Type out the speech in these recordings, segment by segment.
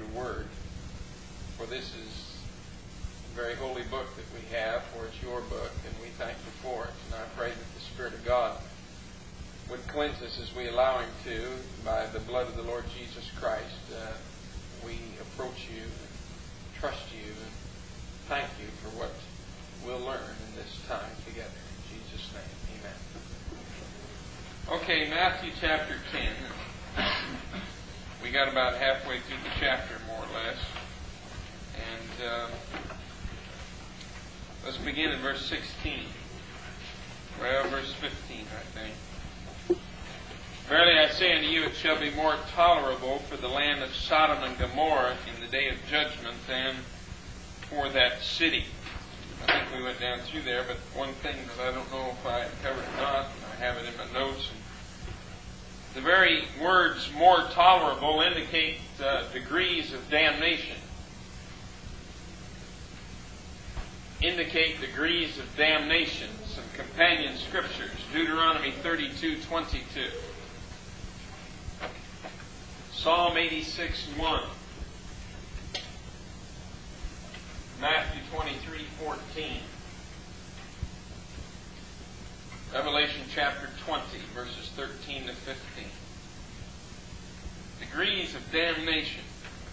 your word. For this is a very holy book that we have, for it's your book, and we thank you for it. And I pray that the Spirit of God would cleanse us as we allow Him to, by the blood of the Lord Jesus Christ. We approach you and trust you and thank you for what we'll learn in this time together. In Jesus' name, amen. Okay, Matthew chapter 10. We got about halfway through the chapter, more or less. And let's begin in verse 16. Well, verse 15, I think. Verily I say unto you, it shall be more tolerable for the land of Sodom and Gomorrah in the day of judgment than for that city. I think we went down through there, but one thing that I don't know if I covered or not, I have it in my notes. The very words more tolerable indicate degrees of damnation. Indicate degrees of damnation. Some companion scriptures. Deuteronomy 32:22. Psalm 86:1. Matthew 23:14. Revelation chapter 20, verses 13 to 15. Degrees of damnation.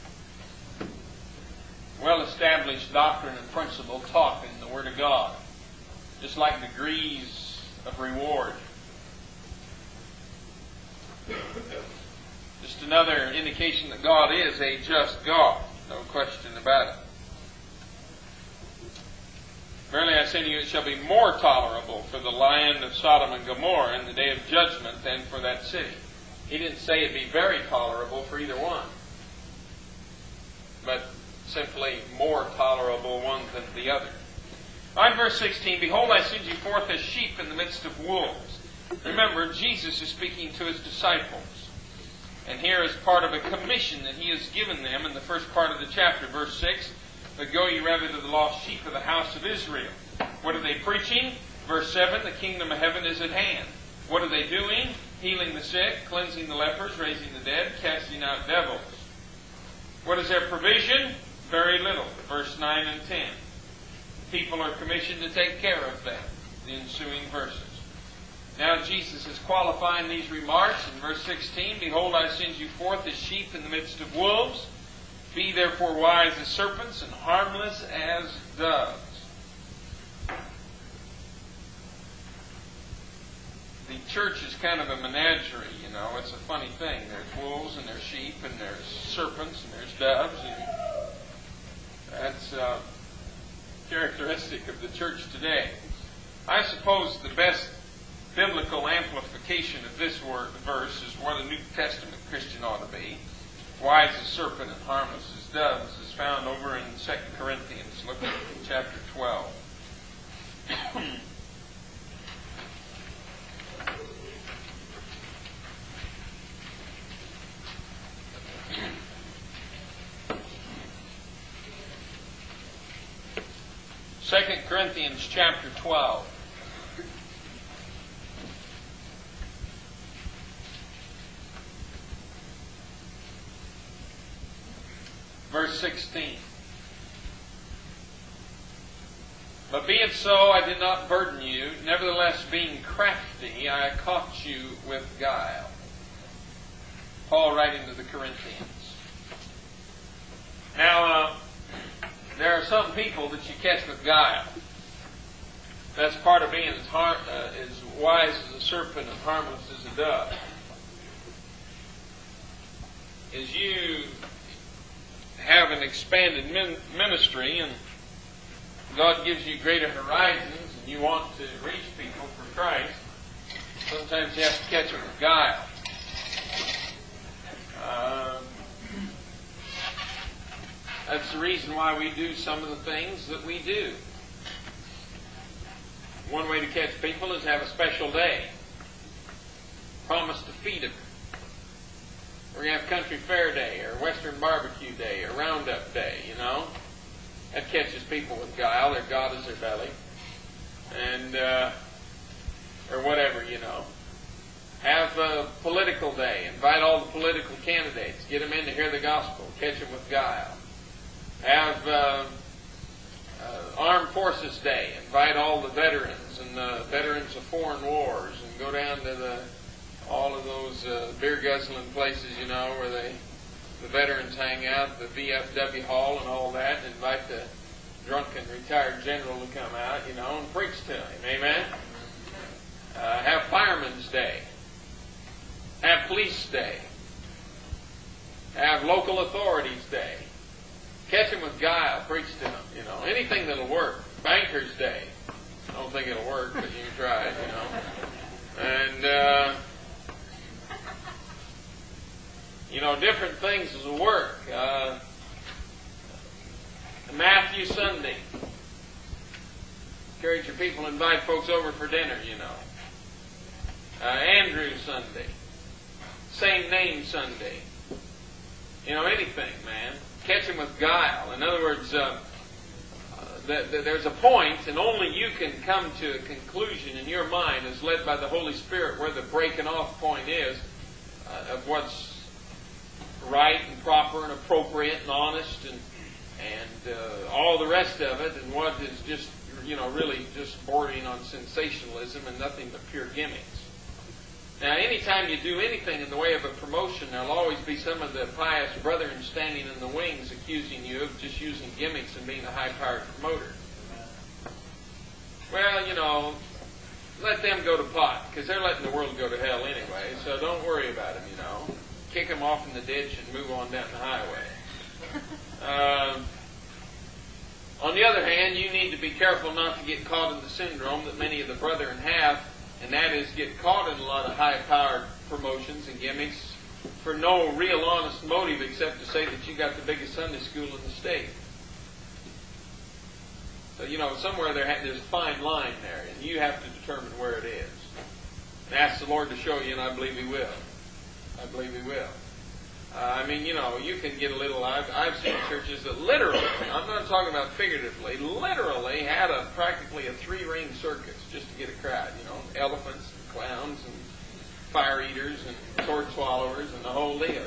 Well-established doctrine and principle taught in the Word of God. Just like degrees of reward. Just another indication that God is a just God. No question about it. Verily I say to you, it shall be more tolerable for the land of Sodom and Gomorrah in the day of judgment than for that city. He didn't say it'd be very tolerable for either one, but simply more tolerable one than the other. All right, verse 16, Behold, I send you forth as sheep in the midst of wolves. Remember, Jesus is speaking to His disciples. And here is part of a commission that He has given them in the first part of the chapter, verse 6. But go ye rather to the lost sheep of the house of Israel. What are they preaching? Verse 7, the kingdom of heaven is at hand. What are they doing? Healing the sick, cleansing the lepers, raising the dead, casting out devils. What is their provision? Very little. Verse 9 and 10. People are commissioned to take care of them. The ensuing verses. Now Jesus is qualifying these remarks in verse 16. Behold, I send you forth as sheep in the midst of wolves. Be therefore wise as serpents and harmless as doves. The church is kind of a menagerie, you know. It's a funny thing. There's wolves and there's sheep and there's serpents and there's doves. And that's characteristic of the church today. I suppose the best biblical amplification of this verse is what a New Testament Christian ought to be. Wise as serpent and harmless as doves is found over in 2 Corinthians. Look at chapter 12. Second Corinthians chapter 12. Verse 16. But be it so, I did not burden you. Nevertheless, being crafty, I caught you with guile. Paul writing to the Corinthians. Now, there are some people that you catch with guile. That's part of being as wise as a serpent and harmless as a dove. As you have an expanded ministry and God gives you greater horizons and you want to reach people for Christ, sometimes you have to catch them with guile. That's the reason why we do some of the things that we do. One way to catch people is have a special day. Promise to feed them. We're going to have Country Fair Day or Western Barbecue Day or Roundup Day, you know. That catches people with guile. Their God is their belly. And, or whatever, you know. Have a political day. Invite all the political candidates. Get them in to hear the gospel. Catch them with guile. Have Armed Forces Day. Invite all the veterans and the veterans of foreign wars, and go down to all of those beer guzzling places, where the veterans hang out, the VFW Hall and all that, and invite the drunken retired general to come out, and preach to him. Amen? Have Fireman's Day. Have Police Day. Have Local Authorities Day. Catch them with guile. Preach to them. Anything that'll work. Banker's Day. I don't think it'll work, but you can try it, And, different things will work. Matthew Sunday. Encourage your people to invite folks over for dinner, Andrew Sunday. Same name Sunday. Anything, man. Catch them with guile. In other words, there's a point, and only you can come to a conclusion in your mind as led by the Holy Spirit where the breaking off point is of what's right and proper and appropriate and honest and all the rest of it, and what is just, really just bordering on sensationalism and nothing but pure gimmicks. Now, anytime you do anything in the way of a promotion, there'll always be some of the pious brethren standing in the wings accusing you of just using gimmicks and being a high-powered promoter. Well, let them go to pot, because they're letting the world go to hell anyway, so don't worry about them, Kick them off in the ditch and move on down the highway. On the other hand, you need to be careful not to get caught in the syndrome that many of the brethren have, and that is get caught in a lot of high-powered promotions and gimmicks for no real honest motive except to say that you got the biggest Sunday school in the state. So, somewhere there's a fine line there, and you have to determine where it is. And ask the Lord to show you, and I believe He will. I believe He will. You can get a little... I've seen churches that literally, I'm not talking about figuratively, literally had practically a 3-ring circus just to get a crowd, elephants and clowns and fire eaters and sword swallowers and the whole deal,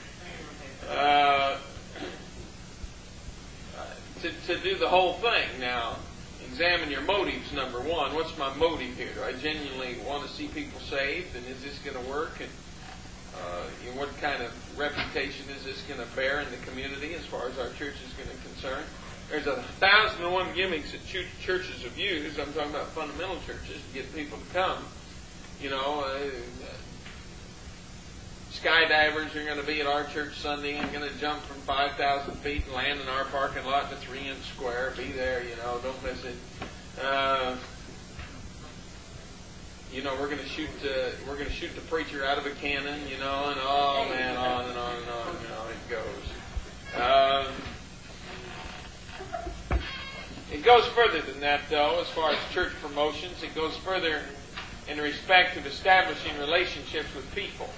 To do the whole thing. Now, examine your motives, number one. What's my motive here? Do I genuinely want to see people saved, and is this going to work? And what kind of reputation is this going to bear in the community as far as our church is going to concern? There's 1,001 gimmicks that churches have used. I'm talking about fundamental churches to get people to come. Skydivers are going to be at our church Sunday and going to jump from 5,000 feet and land in our parking lot in a 3-inch square. Be there, don't miss it. We're going to shoot the preacher out of a cannon, and on and on and on and on, it goes. It goes further than that, though, as far as church promotions. It goes further in respect of establishing relationships with people.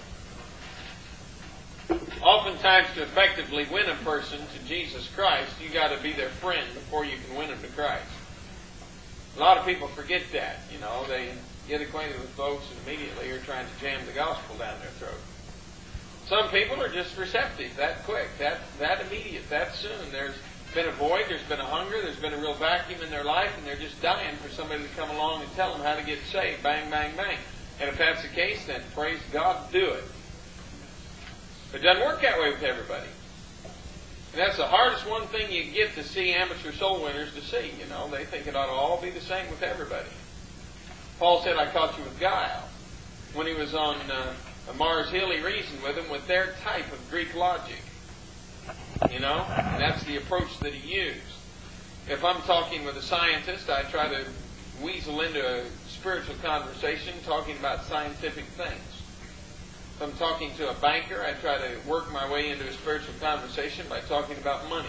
Oftentimes, to effectively win a person to Jesus Christ, you got to be their friend before you can win them to Christ. A lot of people forget that. They get acquainted with folks and immediately are trying to jam the gospel down their throat. Some people are just receptive that quick, that immediate, that soon. There's been a void, there's been a hunger, there's been a real vacuum in their life, and they're just dying for somebody to come along and tell them how to get saved. Bang, bang, bang. And if that's the case, then praise God, do it. But it doesn't work that way with everybody. And that's the hardest one thing you get to see amateur soul winners to see. They think it ought to all be the same with everybody. Paul said, I caught you with guile. When he was on Mars Hill, he reasoned with them with their type of Greek logic. And that's the approach that he used. If I'm talking with a scientist, I try to weasel into a spiritual conversation talking about scientific things. If I'm talking to a banker, I try to work my way into a spiritual conversation by talking about money.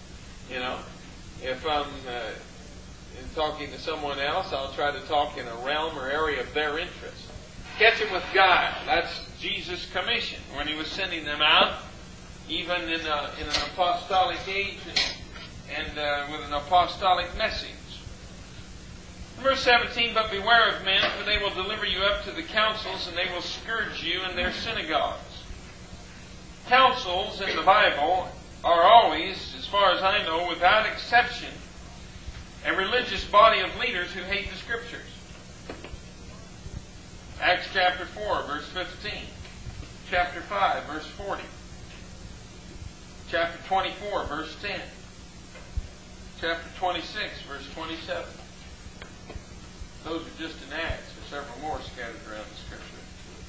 If I'm talking to someone else, I'll try to talk in a realm or area of their interest. Catch them with guile. That's Jesus' commission when He was sending them out, even in an apostolic age and with an apostolic message. Verse 17, but beware of men, for they will deliver you up to the councils, and they will scourge you in their synagogues. Councils in the Bible are always, as far as I know, without exception, a religious body of leaders who hate the Scriptures. Acts chapter 4, verse 15. Chapter 5, verse 40. Chapter 24, verse 10. Chapter 26, verse 27. Those are just in Acts. There's several more scattered around the Scripture.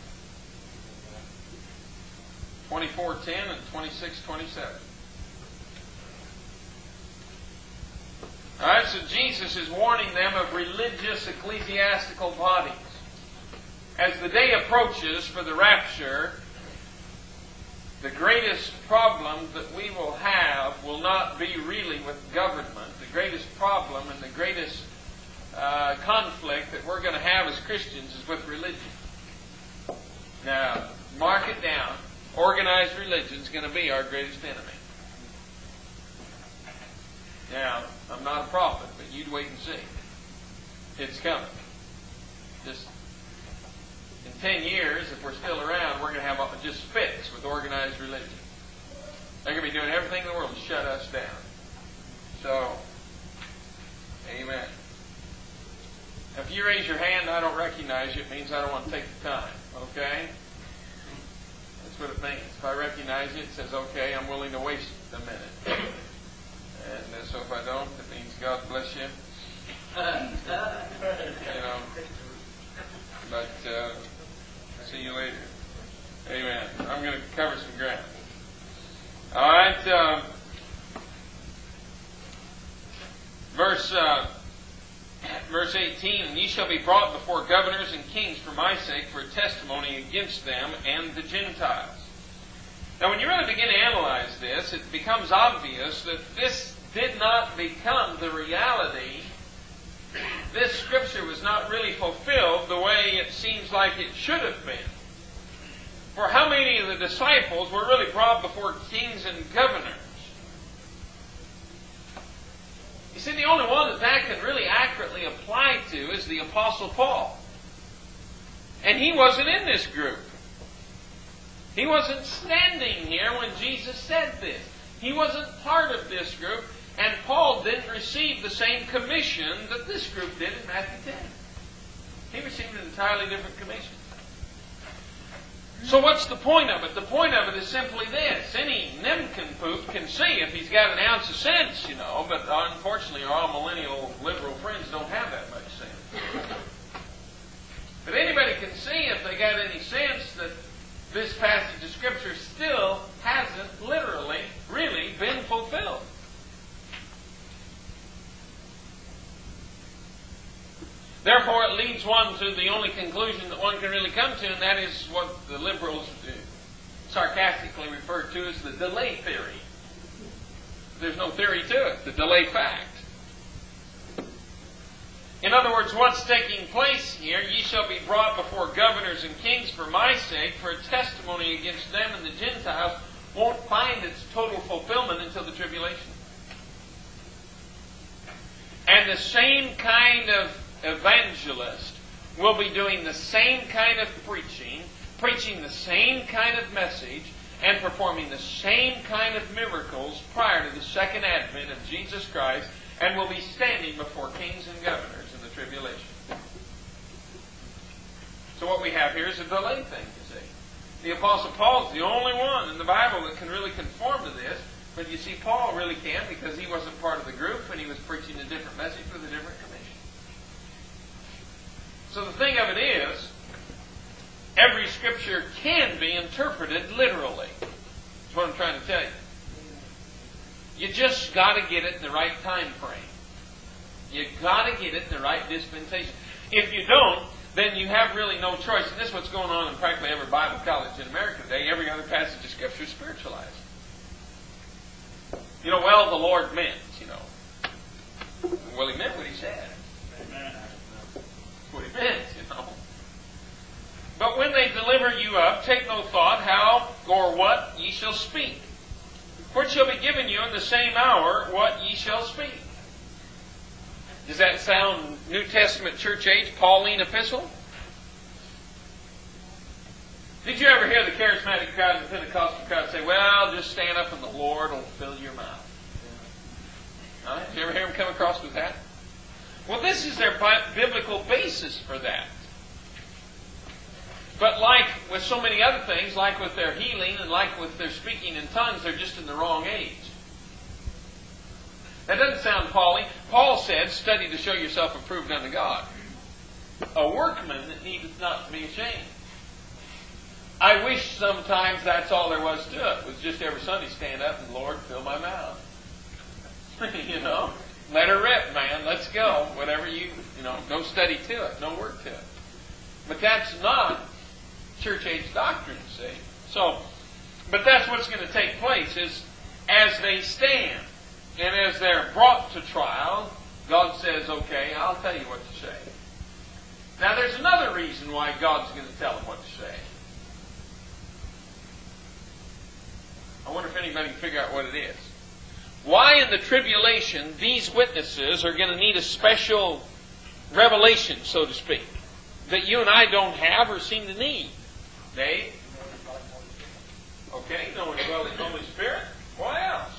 24:10 and 26:27. Alright, so Jesus is warning them of religious ecclesiastical bodies. As the day approaches for the rapture, the greatest problem that we will have will not be really with government. The greatest problem and the greatest conflict that we're going to have as Christians is with religion. Now, mark it down. Organized religion is going to be our greatest enemy. Now, I'm not a prophet, but you'd wait and see. It's coming. Just in 10 years, if we're still around, we're going to have just fits with organized religion. They're going to be doing everything in the world to shut us down. So, amen. If you raise your hand and I don't recognize you, it means I don't want to take the time. Okay? That's what it means. If I recognize you, it says, okay, I'm willing to waste a minute. And so if I don't, it means God bless you. You know. But see you later. Amen. I'm going to cover some ground. All right. Verse 18, and ye shall be brought before governors and kings for my sake, for a testimony against them and the Gentiles. Now, when you really begin to analyze this, it becomes obvious that this did not become the reality. This Scripture was not really fulfilled the way it seems like it should have been. For how many of the disciples were really brought before kings and governors? You see, the only one that can really accurately apply to is the Apostle Paul. And he wasn't in this group. He wasn't standing here when Jesus said this. He wasn't part of this group, and Paul didn't receive the same commission that this group did in Matthew 10. He received an entirely different commission. So what's the point of it? The point of it is simply this. Any nincompoop can see if he's got an ounce of sense, you know, but unfortunately our millennial liberal friends don't have that much sense. But anybody can see if they got any sense that this passage of Scripture still hasn't literally, really been fulfilled. Therefore, it leads one to the only conclusion that one can really come to, and that is what the liberals sarcastically refer to as the delay theory. There's no theory to it, the delay fact. In other words, what's taking place here, ye shall be brought before governors and kings for my sake, for a testimony against them and the Gentiles, won't find its total fulfillment until the tribulation. And the same kind of evangelist will be doing the same kind of preaching the same kind of message, and performing the same kind of miracles prior to the second advent of Jesus Christ, and will be standing before kings and governors in the tribulation. So what we have here is a delay thing, you see. The Apostle Paul is the only one in the Bible that can really conform to this, but you see, Paul really can, because he wasn't part of the group and he was preaching a different message with a different commission. So the thing of it is, every Scripture can be interpreted literally. That's what I'm trying to tell you. You just got to get it in the right time frame. You got to get it in the right dispensation. If you don't, then you have really no choice. And this is what's going on in practically every Bible college in America today. Every other passage of Scripture is spiritualized. You know, well, the Lord meant, you know. Well, he meant what he said. Amen. That's what he meant, you know. But when they deliver you up, take no thought how or what ye shall speak. For it shall be given you in the same hour what ye shall speak. Does that sound New Testament church age, Pauline epistle? Did you ever hear the charismatic crowd and the Pentecostal crowd say, well, just stand up and the Lord will fill your mouth? Right? Did you ever hear them come across with that? Well, this is their biblical basis for that. But like with so many other things, like with their healing and like with their speaking in tongues, they're just in the wrong age. That doesn't sound Pauline. Paul said, study to show yourself approved unto God. A workman that needeth not to be ashamed. I wish sometimes that's all there was to it, was just every Sunday stand up and, Lord, fill my mouth. You know, let her rip, man. Let's go. Whatever no study to it, no work to it. But that's not church age doctrine, see. So, but that's what's going to take place is as they stand and as they're brought to trial, God says, okay, I'll tell you what to say. Now there's another reason why God's going to tell them what to say. I wonder if anybody can figure out what it is. Why in the tribulation these witnesses are going to need a special revelation, so to speak, that you and I don't have or seem to need? Dave? Okay, knowing well the Holy Spirit. Why else?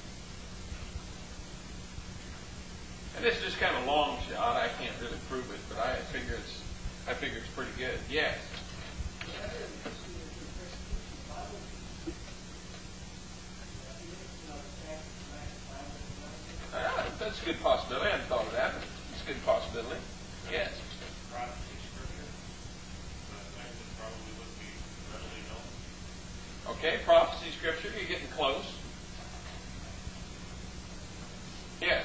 And this is just kind of a long shot. I can't really prove it, but I figure it's pretty good. Yes. That's a good possibility. I hadn't thought of that, but it's a good possibility. Yes. Okay, prophecy, scripture, you're getting close. Yes.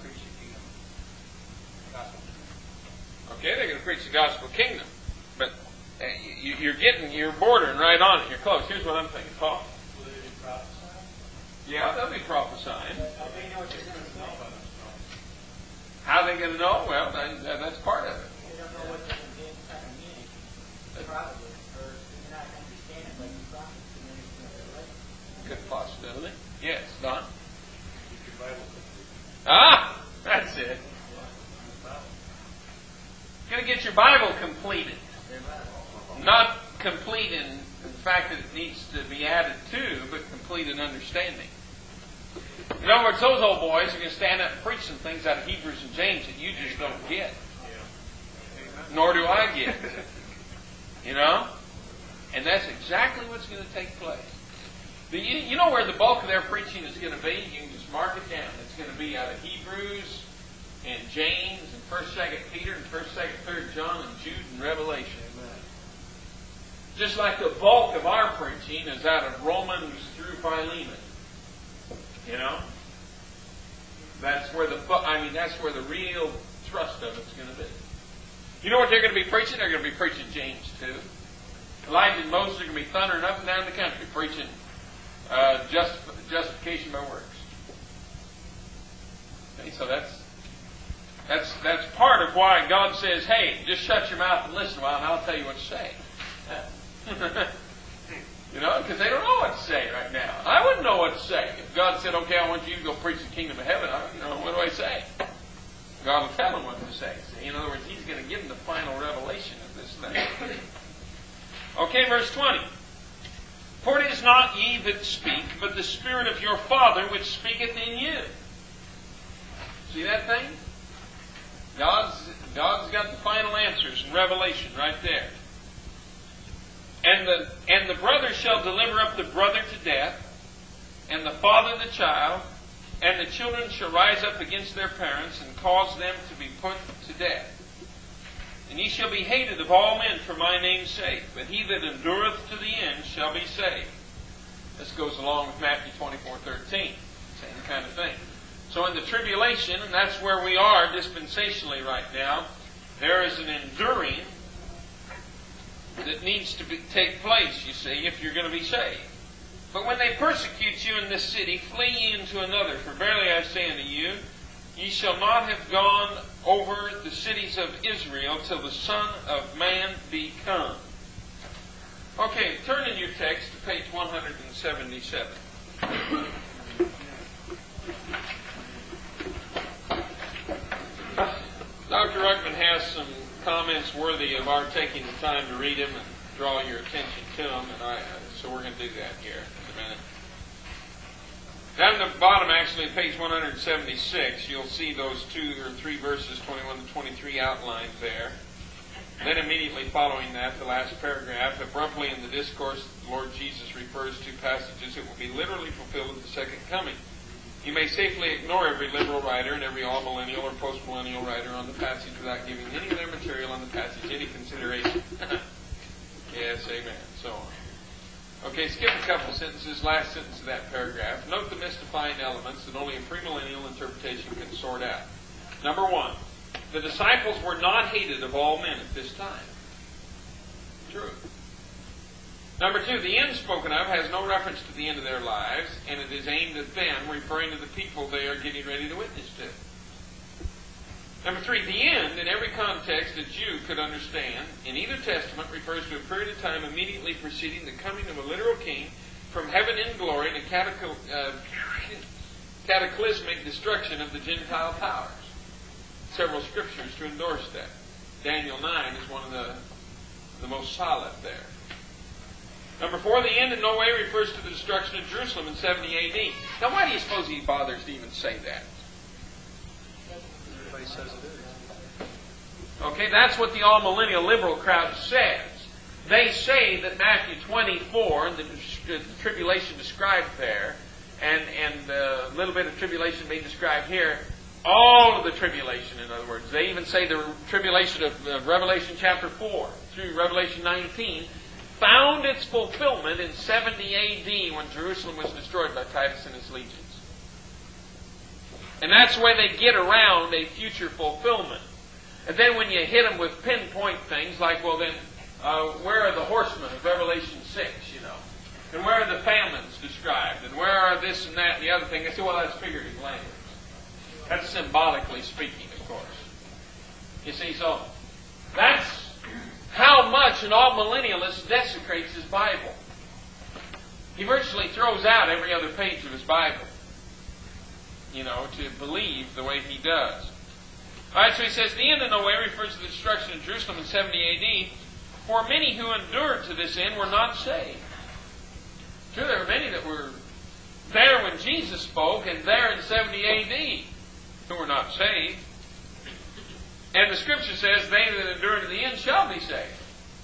Okay, they're going to preach the gospel kingdom. But you're bordering right on it. You're close. Here's what I'm thinking, Paul. Will they be prophesying? Yeah, they'll be prophesying. How do they know what they're going to say? How are they going to know? Well, that's part of it. They don't know what they're going to mean. Probably. Or they're not understanding like the prophets can understand their life. Good possibility. Yes, Don? Keep your Bible complete. Ah! That's it. You're going to get your Bible completed. Not complete in the fact that it needs to be added to, but complete in understanding. In other words, those old boys are going to stand up and preach some things out of Hebrews and James that you just don't get. Nor do I get. You know? And that's exactly what's going to take place. You know where the bulk of their preaching is going to be? You can just mark it down. It's going to be out of Hebrews and James and 1st, 2nd Peter and 1st, 2nd, 3rd John and Jude and Revelation. Just like the bulk of our preaching is out of Romans through Philemon. You know? That's where that's where the real thrust of it's going to be. You know what they're going to be preaching? They're going to be preaching James too. Elijah and Moses are going to be thundering up and down the country preaching justification by works. Okay, so that's part of why God says, hey, just shut your mouth and listen a while and I'll tell you what to say. You know, because they don't know what to say right now. I wouldn't know what to say. If God said, okay, I want you to go preach the kingdom of heaven, what do I say? God will tell them what to say. See? In other words, He's going to give them the final revelation of this thing. Okay, verse 20. For it is not ye that speak, but the Spirit of your Father which speaketh in you. See that thing? God's got the final answers in Revelation right there. And the brother shall deliver up the brother to death, and the father the child, and the children shall rise up against their parents, and cause them to be put to death. And ye shall be hated of all men for my name's sake, but he that endureth to the end shall be saved. This goes along with Matthew 24:13. Same kind of thing. So in the tribulation, and that's where we are dispensationally right now, there is an enduring that needs to take place, you see, if you're going to be saved. But when they persecute you in this city, flee ye into another. For verily I say unto you, ye shall not have gone over the cities of Israel till the Son of Man be come. Okay, turn in your text to page 177. comments worthy of our taking the time to read them and draw your attention to them, and so we're going to do that here in a minute. Down at the bottom, actually, page 176, you'll see those 2 or 3 verses, 21 to 23, outlined there. Then immediately following that, the last paragraph, abruptly in the discourse, the Lord Jesus refers to passages that will be literally fulfilled at the second coming. You may safely ignore every liberal writer and every all-millennial or post-millennial writer on the passage without giving any of their material on the passage any consideration. Yes, amen. So on. Okay, skip a couple sentences, last sentence of that paragraph. Note the mystifying elements that only a premillennial interpretation can sort out. Number 1, the disciples were not hated of all men at this time. True. Number 2, the end spoken of has no reference to the end of their lives, and it is aimed at them, referring to the people they are getting ready to witness to. Number 3, the end, in every context a Jew could understand, in either testament refers to a period of time immediately preceding the coming of a literal king from heaven in glory and a cataclysmic destruction of the Gentile powers. Several scriptures to endorse that. Daniel 9 is one of the most solid there. Number 4, the end in no way refers to the destruction of Jerusalem in 70 A.D. Now, why do you suppose he bothers to even say that? Everybody says it is. Okay, that's what the all-millennial liberal crowd says. They say that Matthew 24, the tribulation described there, and a little bit of tribulation being described here, all of the tribulation, in other words. They even say the tribulation of Revelation chapter 4 through Revelation 19 found its fulfillment in 70 A.D. when Jerusalem was destroyed by Titus and his legions. And that's the way they get around a future fulfillment. And then when you hit them with pinpoint things like, well then, where are the horsemen of Revelation 6, you know? And where are the famines described? And where are this and that and the other thing? They say, well, that's figurative language. That's symbolically speaking, of course. You see, so that's how much an all-millennialist desecrates his Bible. He virtually throws out every other page of his Bible, you know, to believe the way he does. All right, so he says, the end in no way refers to the destruction of Jerusalem in 70 A.D., for many who endured to this end were not saved. Sure, there were many that were there when Jesus spoke and there in 70 A.D. who were not saved. And the Scripture says, they that endure to the end shall be saved.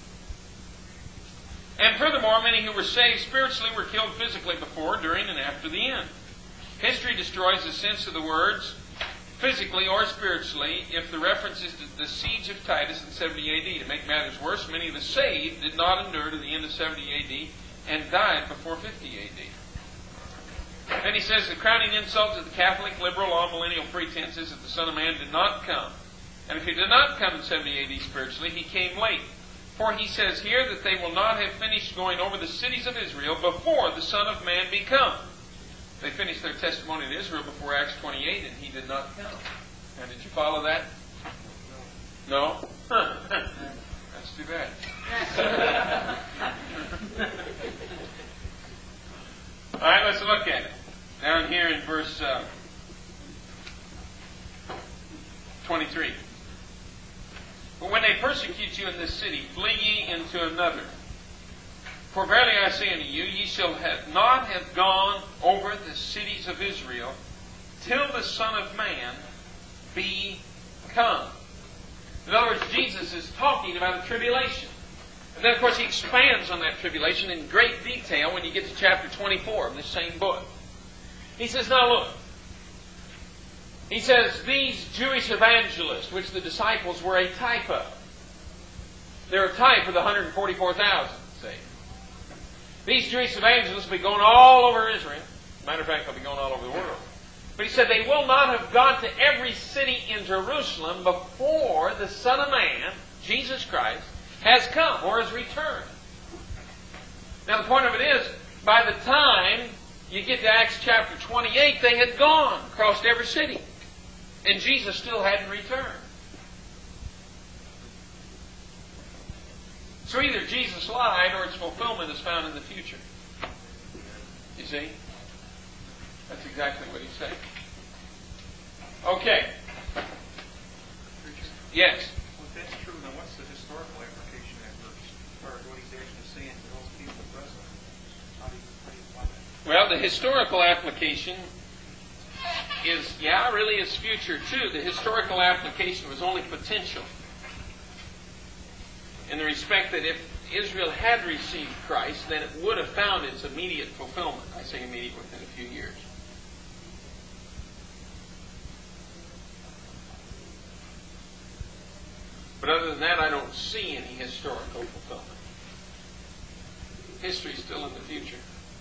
And furthermore, many who were saved spiritually were killed physically before, during, and after the end. History destroys the sense of the words, physically or spiritually, if the reference is to the siege of Titus in 70 A.D. To make matters worse, many of the saved did not endure to the end of 70 A.D. and died before 50 A.D. Then he says, the crowning insult to the Catholic, liberal, all-millennial pretense is that the Son of Man did not come. And if he did not come in 70 A.D. spiritually, he came late. For he says here that they will not have finished going over the cities of Israel before the Son of Man be come. They finished their testimony to Israel before Acts 28, and he did not come. Now, did you follow that? No? That's too bad. All right, let's look at it. Down here in verse 23. But when they persecute you in this city, flee ye into another. For verily I say unto you, ye shall not have gone over the cities of Israel till the Son of Man be come. In other words, Jesus is talking about a tribulation. And then, of course, he expands on that tribulation in great detail when you get to chapter 24 of this same book. He says, now look. He says, these Jewish evangelists, which the disciples were a type of. They're a type of the 144,000, see. These Jewish evangelists will be going all over Israel. Matter of fact, they'll be going all over the world. But he said they will not have gone to every city in Jerusalem before the Son of Man, Jesus Christ, has come or has returned. Now the point of it is, by the time you get to Acts chapter 28, they had gone, crossed every city. And Jesus still hadn't returned. So either Jesus lied or its fulfillment is found in the future. You see? That's exactly what he's saying. Okay. Yes? One that's true, then what's the historical application of that verse? As far as what he's actually saying to those people present? How do you apply that? Well, the historical application really is future too. The historical application was only potential. In the respect that if Israel had received Christ, then it would have found its immediate fulfillment. I say immediate, within a few years. But other than that, I don't see any historical fulfillment. History's still in the future.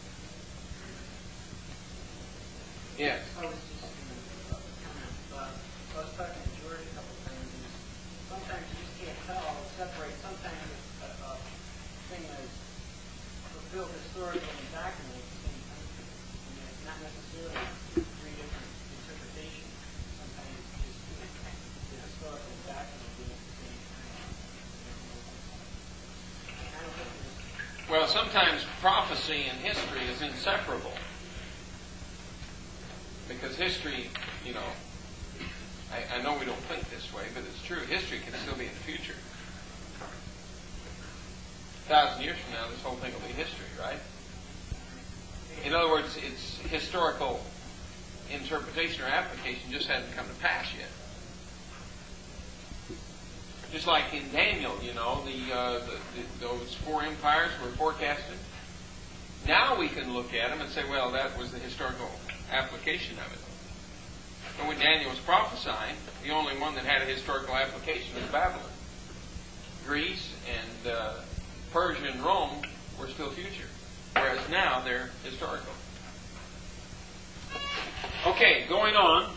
Yes. I was just going to comment. I was talking to George a couple of times, and sometimes you just can't tell, separate. Sometimes a thing is fulfilled historically and documented at the same time. And it's not necessarily three different interpretations. Sometimes it's just the historical and documented being at the same time. I don't think it's... Well, sometimes prophecy and history is inseparable. Because history, I know we don't think this way, but it's true. History can still be in the future. 1,000 years from now, this whole thing will be history, right? In other words, its historical interpretation or application just hasn't come to pass yet. Just like in Daniel, those 4 empires were forecasted. Now we can look at them and say, well, that was the historical application of it. But when Daniel was prophesying, the only one that had a historical application was Babylon. Greece and Persia and Rome were still future, whereas now they're historical. Okay, going on.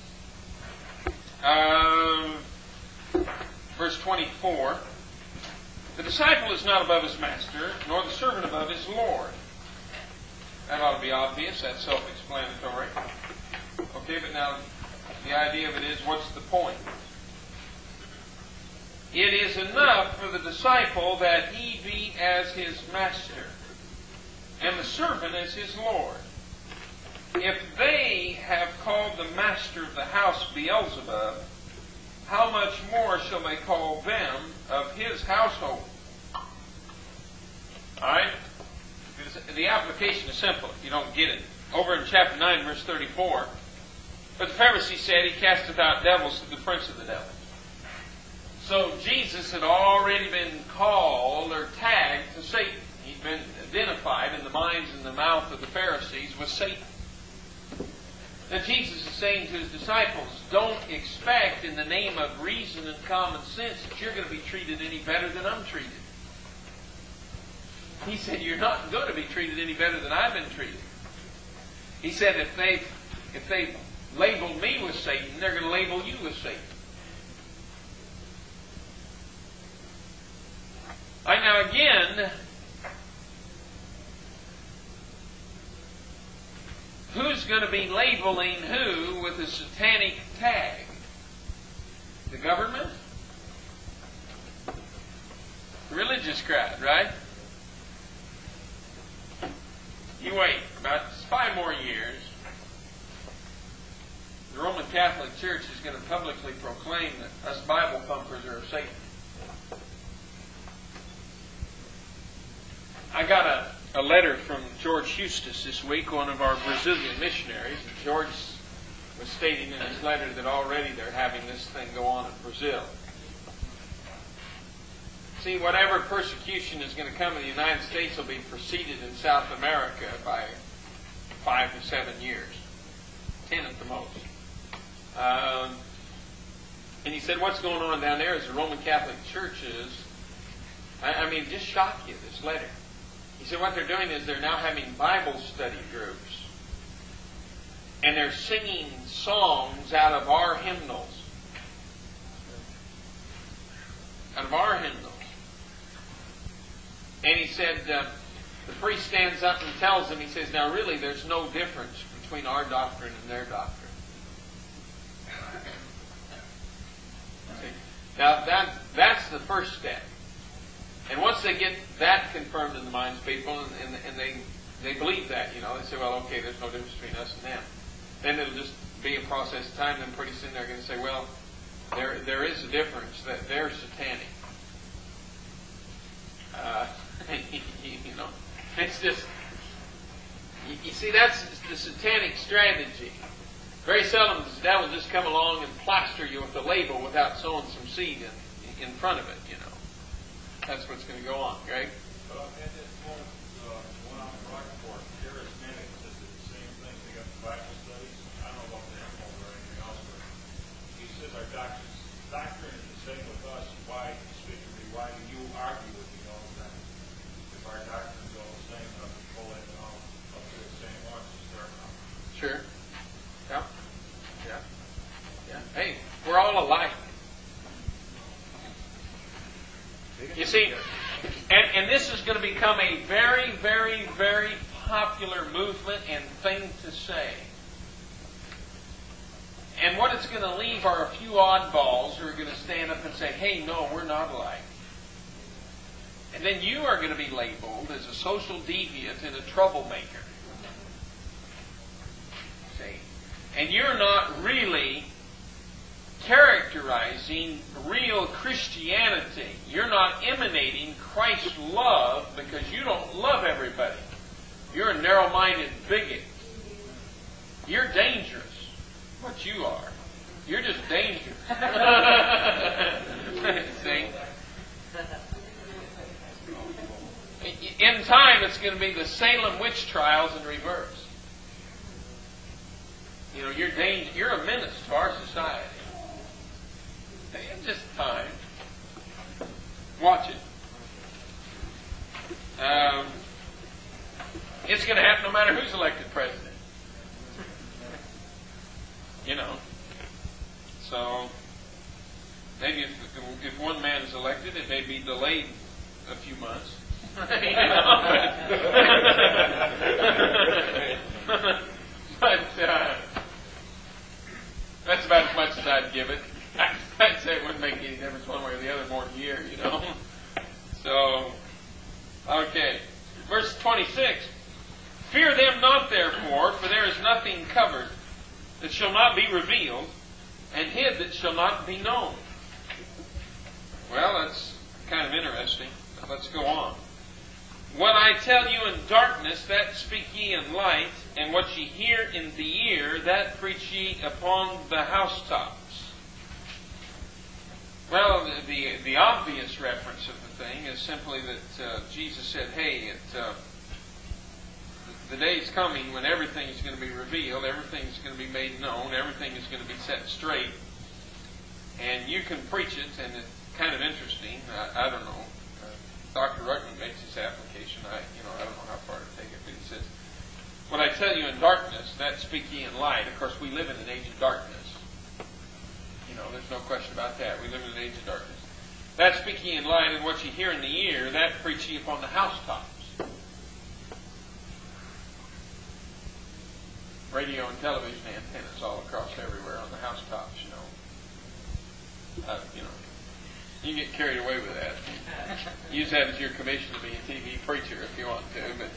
Verse 24. The disciple is not above his master, nor the servant above his Lord. That ought to be obvious. That's self-explanatory. Okay, but now the idea of it is, what's the point? It is enough for the disciple that he be as his master, and the servant as his Lord. If they have called the master of the house Beelzebub, how much more shall they call them of his household? Alright? The application is simple if you don't get it. Over in chapter 9, verse 34, but the Pharisee said, he casteth out devils through the prince of the devils. So Jesus had already been called or tagged to Satan. He'd been identified in the minds and the mouth of the Pharisees with Satan. Now Jesus is saying to his disciples, don't expect in the name of reason and common sense that you're going to be treated any better than I'm treated. He said, you're not going to be treated any better than I've been treated. He said, if they've labeled me with Satan, they're going to label you with Satan. All right, now again, who's going to be labeling who with a satanic tag? The government? The religious crowd, right? You wait about 5 more years. The Roman Catholic Church is going to publicly proclaim that us Bible thumpers are of Satan. I got a letter from George Eustace this week, one of our Brazilian missionaries. And George was stating in his letter that already they're having this thing go on in Brazil. See, whatever persecution is going to come in the United States will be preceded in South America by 5 to 7 years. 10 at the most. And he said, what's going on down there is the Roman Catholic Church is, just shock you, this letter. He said what they're doing is they're now having Bible study groups. And they're singing songs out of our hymnals. Out of our hymnals. And he said, the priest stands up and tells them, he says, now really there's no difference between our doctrine and their doctrine. Now that's the first step. And once they get that confirmed in the minds of people, and they believe that, they say, well, okay, there's no difference between us and them. Then it'll just be a process of time, then pretty soon they're going to say, well, There is a difference. That they're satanic. You know, it's just, you see, that's the satanic strategy. Very seldom does the devil just come along and plaster you with a label without sowing some seed in front of it, you know. That's what's going to go on, Greg? But I've had that phone one on the Rockport. Charismatics did the same thing. They got the Bible studies. I don't know about the animals or anything else, but he says our doctrine is the same with us. Why do you argue with me all the time? If our doctrine is all the same, I'm pull it up to the same ones to start out. Sure. Yeah. Yeah. Yeah. Hey, we're all alike. You see, and this is going to become a very, very, very popular movement and thing to say. And what it's going to leave are a few oddballs who are going to stand up and say, hey, no, we're not alike. And then you are going to be labeled as a social deviant and a troublemaker. See? And you're not really characterizing real Christianity. You're not emanating Christ's love because you don't love everybody. You're a narrow-minded bigot. You're dangerous. What you are. You're just dangerous. See? In time, it's going to be the Salem witch trials in reverse. You know, you're a menace to our society. It's just time. Watch it. It's going to happen no matter who's elected president. You know. So, maybe if one man is elected, it may be delayed a few months. But that's about as much as I'd give it. I'd say it wouldn't make any difference one way or the other more than a year, you know. So, okay. Verse 26. Fear them not therefore, for there is nothing covered that shall not be revealed, and hid that shall not be known. Well, that's kind of interesting. Let's go on. What I tell you in darkness, that speak ye in light, and what ye hear in the ear, that preach ye upon the housetops. Well, the obvious reference of the thing is simply that Jesus said, hey, the day is coming when everything is going to be revealed, everything is going to be made known, everything is going to be set straight, and you can preach it, and it's kind of interesting. I don't know. Dr. Ruckman makes this application. I don't know how far to take it, but he says, what I tell you in darkness, that speak ye in light. Of course, we live in an age of darkness. You know, there's no question about that. We live in an age of darkness. That speak ye in light, and what ye hear in the ear, that preach ye upon the housetops. Radio and television antennas all across everywhere on the housetops, you know. You get carried away with that. Use that as your commission to be a TV preacher if you want to,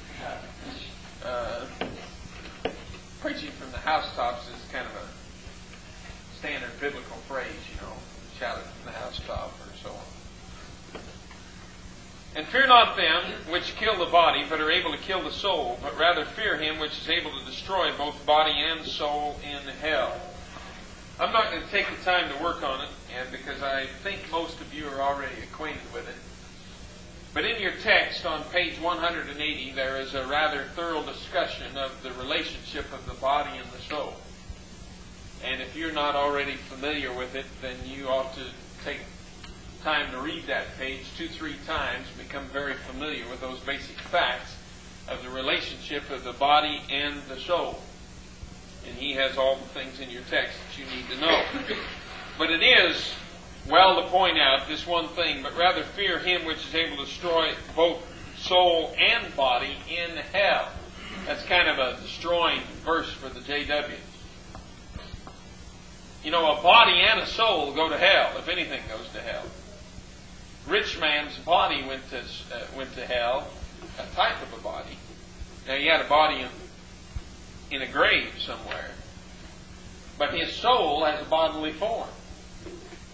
but preaching from the housetops is kind of a standard biblical phrase, you know, shout it from the housetop or so on. And fear not them which kill the body, but are able to kill the soul, but rather fear him which is able to destroy both body and soul in hell. I'm not going to take the time to work on it, and because I think most of you are already acquainted with it. But in your text on page 180, there is a rather thorough discussion of the relationship of the body and the soul. And if you're not already familiar with it, then you ought to take time to read that page 2-3 times, become very familiar with those basic facts of the relationship of the body and the soul. And he has all the things in your text that you need to know. But it is well to point out this one thing, but rather fear him which is able to destroy both soul and body in hell. That's kind of a destroying verse for the JWs. You know, a body and a soul go to hell, if anything goes to hell. Rich man's body went to hell, a type of a body. Now, he had a body in a grave somewhere. But his soul has a bodily form.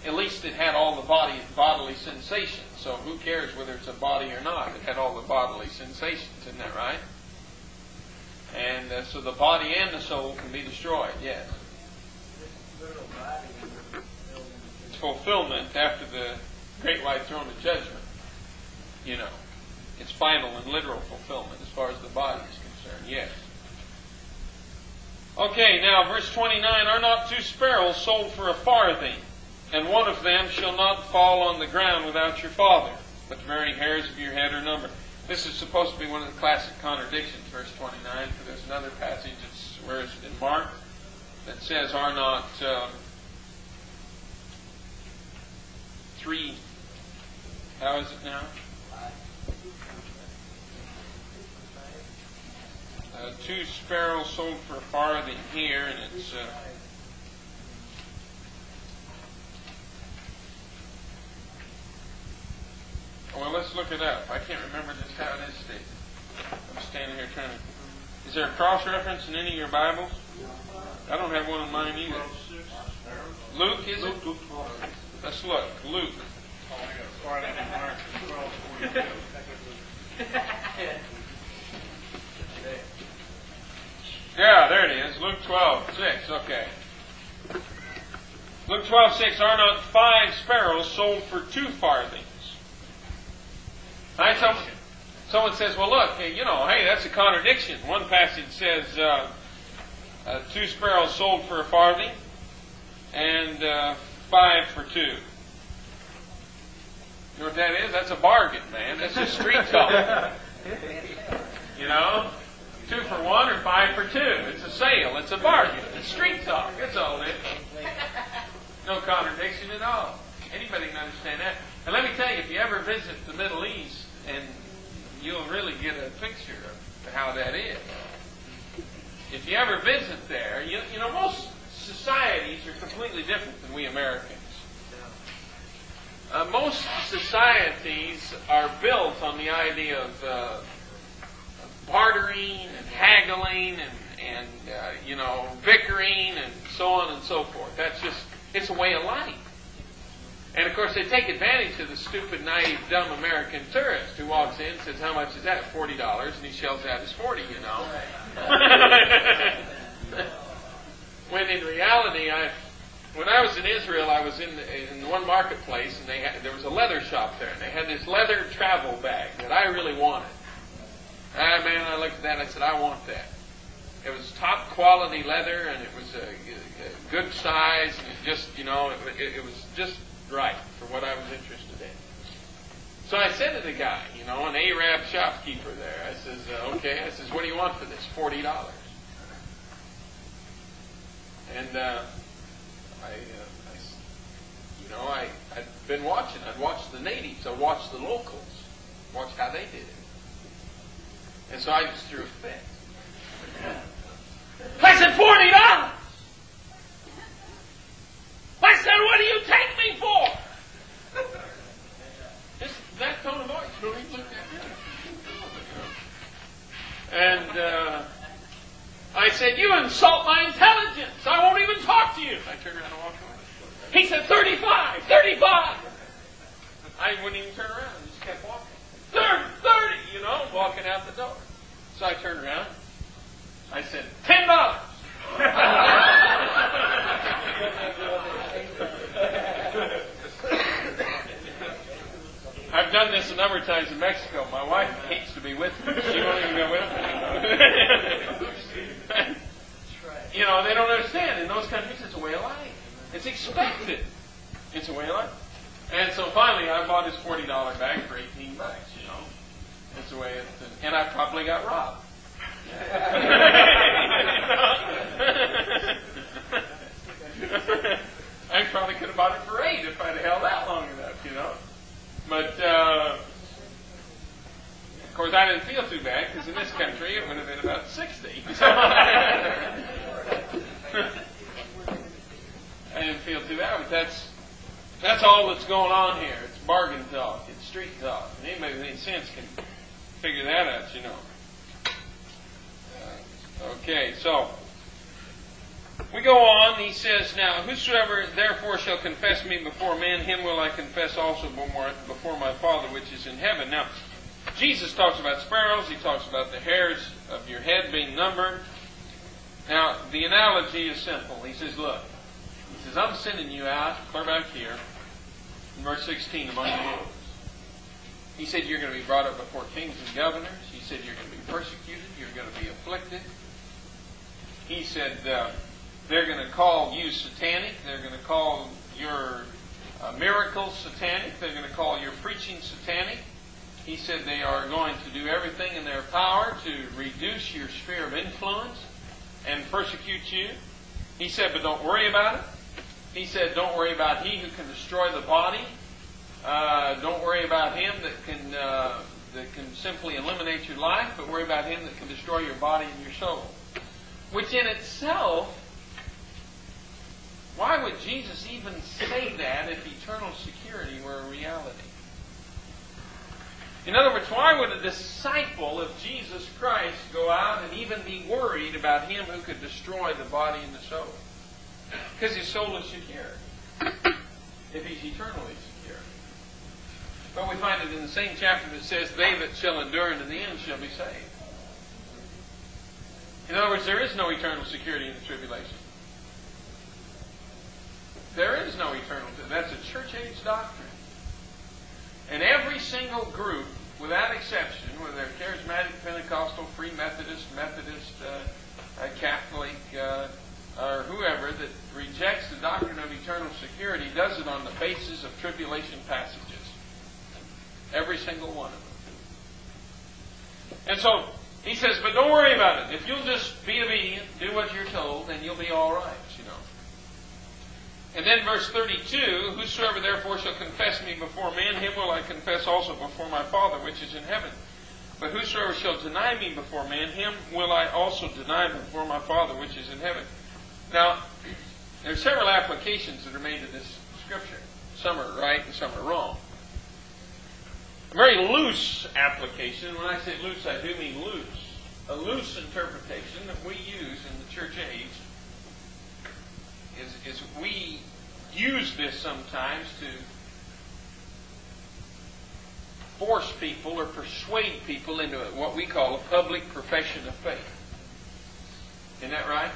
at least it had all the bodily sensations. So who cares whether it's a body or not? It had all the bodily sensations, isn't that right? And so the body and the soul can be destroyed, yes. It's fulfillment after the great white throne of judgment. You know, it's final and literal fulfillment as far as the body is concerned, yes. Okay, now verse 29, are not 2 sparrows sold for a farthing, and one of them shall not fall on the ground without your Father, but the very hairs of your head are numbered. This is supposed to be one of the classic contradictions, verse 29, for there's another passage, where it's in Mark, that says, are not 3, how is it now? 2 sparrows sold for a farthing here, and it's well, let's look it up. I can't remember just how it is stated. I'm standing here trying to. Is there a cross-reference in any of your Bibles? I don't have one in mine either. Luke, is it? Let's look. Luke. Yeah, there it is. Luke 12:6. Okay. Luke 12:6. Are not 5 sparrows sold for 2 farthings? Someone says, well, look, hey, that's a contradiction. One passage says 2 sparrows sold for a farthing and 5 for 2. You know what that is? That's a bargain, man. That's just street talk. 2 for 1 or 5 for 2. It's a sale. It's a bargain. It's street talk. That's all it is. No contradiction at all. Anybody can understand that. And let me tell you, if you ever visit the Middle East, and you'll really get a picture of how that is. If you ever visit there, most societies are completely different than we Americans. Most societies are built on the idea of bartering and haggling and bickering and so on and so forth. It's a way of life. And of course they take advantage of the stupid, naive, dumb American tourist who walks in and says, how much is that? $40, and he shells out his 40, When in reality, when I was in Israel, I was in one marketplace, and there was a leather shop there, and they had this leather travel bag that I really wanted. I looked at that and I said, I want that. It was top quality leather, and it was a good size, and it just, it was just right for what I was interested in. So I said to the guy, an Arab shopkeeper there, I says, okay, I says, what do you want for this? $40. And I'd been watching. I'd watched the natives. I'd watched the locals. Watched how they did it. And so I just threw a fit. I said, $40! I said, what do you take me for? That tone of voice. Don't even look at me. And I said, you insult my intelligence. I won't even talk to you. I turned around and walked away. He said, 35, 35. I wouldn't even turn around. I just kept walking. 30, walking out the door. So I turned around. I said, $10. I've done this a number of times in Mexico. My wife hates to be with me. She won't even go with me. They don't understand. In those countries, it's a way of life. It's expected. It's a way of life. And so finally, I bought his $40 bag for $18. That's the way it is. And I probably got robbed. I probably could have bought it for $8 if I'd held out long enough, But, of course, I didn't feel too bad, because in this country it would have been about 60. I didn't feel too bad, but that's all that's going on here. It's bargain talk. It's street talk. And anybody with any sense can figure that out, Okay, so We go on, he says, now, whosoever therefore shall confess me before men, him will I confess also before my Father which is in heaven. Now, Jesus talks about sparrows, he talks about the hairs of your head being numbered. Now, the analogy is simple. He says, look, he says, I'm sending you out, clear back here, in verse 16, among the wolves. He said, you're going to be brought up before kings and governors. He said, you're going to be persecuted, you're going to be afflicted. He said, they're going to call you satanic. They're going to call your miracles satanic. They're going to call your preaching satanic. He said they are going to do everything in their power to reduce your sphere of influence and persecute you. He said, but don't worry about it. He said, don't worry about he who can destroy the body. Don't worry about him that can simply eliminate your life, but worry about him that can destroy your body and your soul. Which in itself, why would Jesus even say that if eternal security were a reality? In other words, why would a disciple of Jesus Christ go out and even be worried about him who could destroy the body and the soul? Because his soul is secure, if he's eternally secure. But we find it in the same chapter that says, they that shall endure unto the end shall be saved. In other words, there is no eternal security in the tribulation. There is no eternal. That's a church age doctrine. And every single group, without exception, whether they're charismatic, Pentecostal, Free Methodist, Catholic, or whoever that rejects the doctrine of eternal security, does it on the basis of tribulation passages. Every single one of them. And so, he says, but don't worry about it. If you'll just be obedient, do what you're told, then you'll be all right, you know. And then verse 32, whosoever therefore shall confess me before men, him will I confess also before my Father which is in heaven. But whosoever shall deny me before men, him will I also deny before my Father which is in heaven. Now, there are several applications that are made to this scripture. Some are right and some are wrong. A very loose application. When I say loose, I do mean loose. A loose interpretation that we use in the church age is we use this sometimes to force people or persuade people into what we call a public profession of faith. Isn't that right?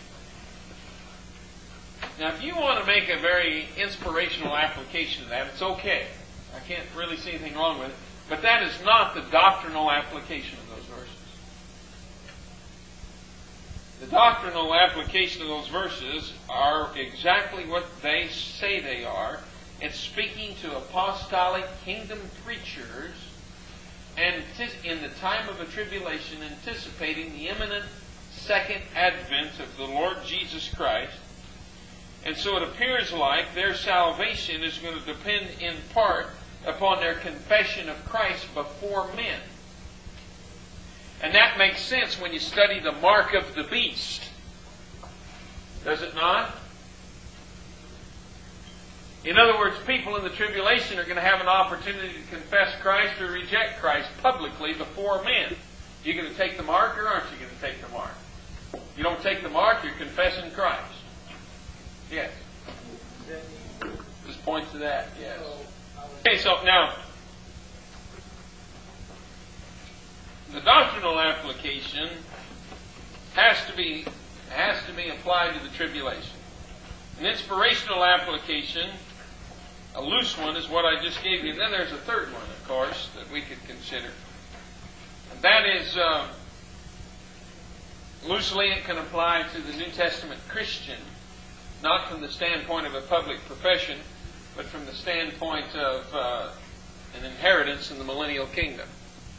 Now, if you want to make a very inspirational application of that, it's okay. I can't really see anything wrong with it. But that is not the doctrinal application of those verses. The doctrinal application of those verses are exactly what they say they are. It's speaking to apostolic kingdom preachers and in the time of a tribulation anticipating the imminent second advent of the Lord Jesus Christ. And so it appears like their salvation is going to depend in part upon their confession of Christ before men. And that makes sense when you study the mark of the beast. Does it not? In other words, people in the tribulation are going to have an opportunity to confess Christ or reject Christ publicly before men. You're going to take the mark or aren't you going to take the mark? You don't take the mark, you're confessing Christ. Yes. Just point to that, yes. Okay, so now, the doctrinal application has to be applied to the tribulation. An inspirational application, a loose one, is what I just gave you. And then there's a third one, of course, that we could consider. And that is, loosely it can apply to the New Testament Christian, not from the standpoint of a public profession, but from the standpoint of an inheritance in the millennial kingdom.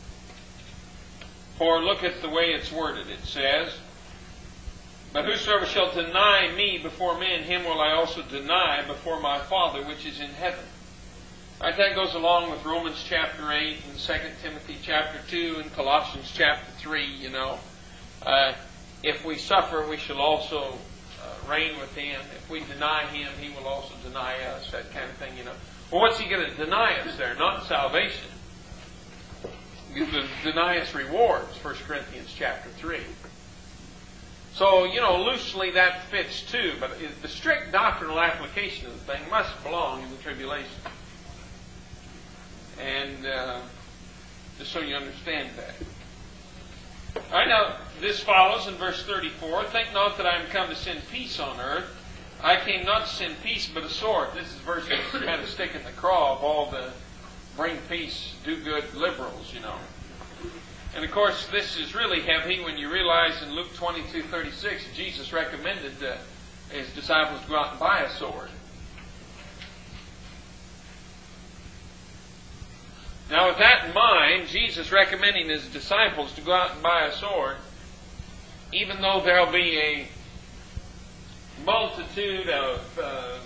For look at the way it's worded. It says, but whosoever shall deny me before men, him will I also deny before my Father which is in heaven. All right, that goes along with Romans chapter 8 and 2 Timothy chapter 2 and Colossians chapter 3, you know. If we suffer, we shall also reign with him. If we deny him, he will also deny us. That kind of thing, you know. Well, what's he going to deny us there? Not salvation. He's going to deny us rewards, 1 Corinthians chapter 3. So, loosely that fits too, but the strict doctrinal application of the thing must belong in the tribulation. And just so you understand that. All right, now this follows in verse 34. Think not that I am come to send peace on earth. I came not to send peace, but a sword. This is verse that's kind of stick in the craw of all the bring peace, do good liberals, And of course, this is really heavy when you realize in Luke 22:36, Jesus recommended his disciples go out and buy a sword. Now, with that in mind, Jesus recommending his disciples to go out and buy a sword, even though there'll be a multitude of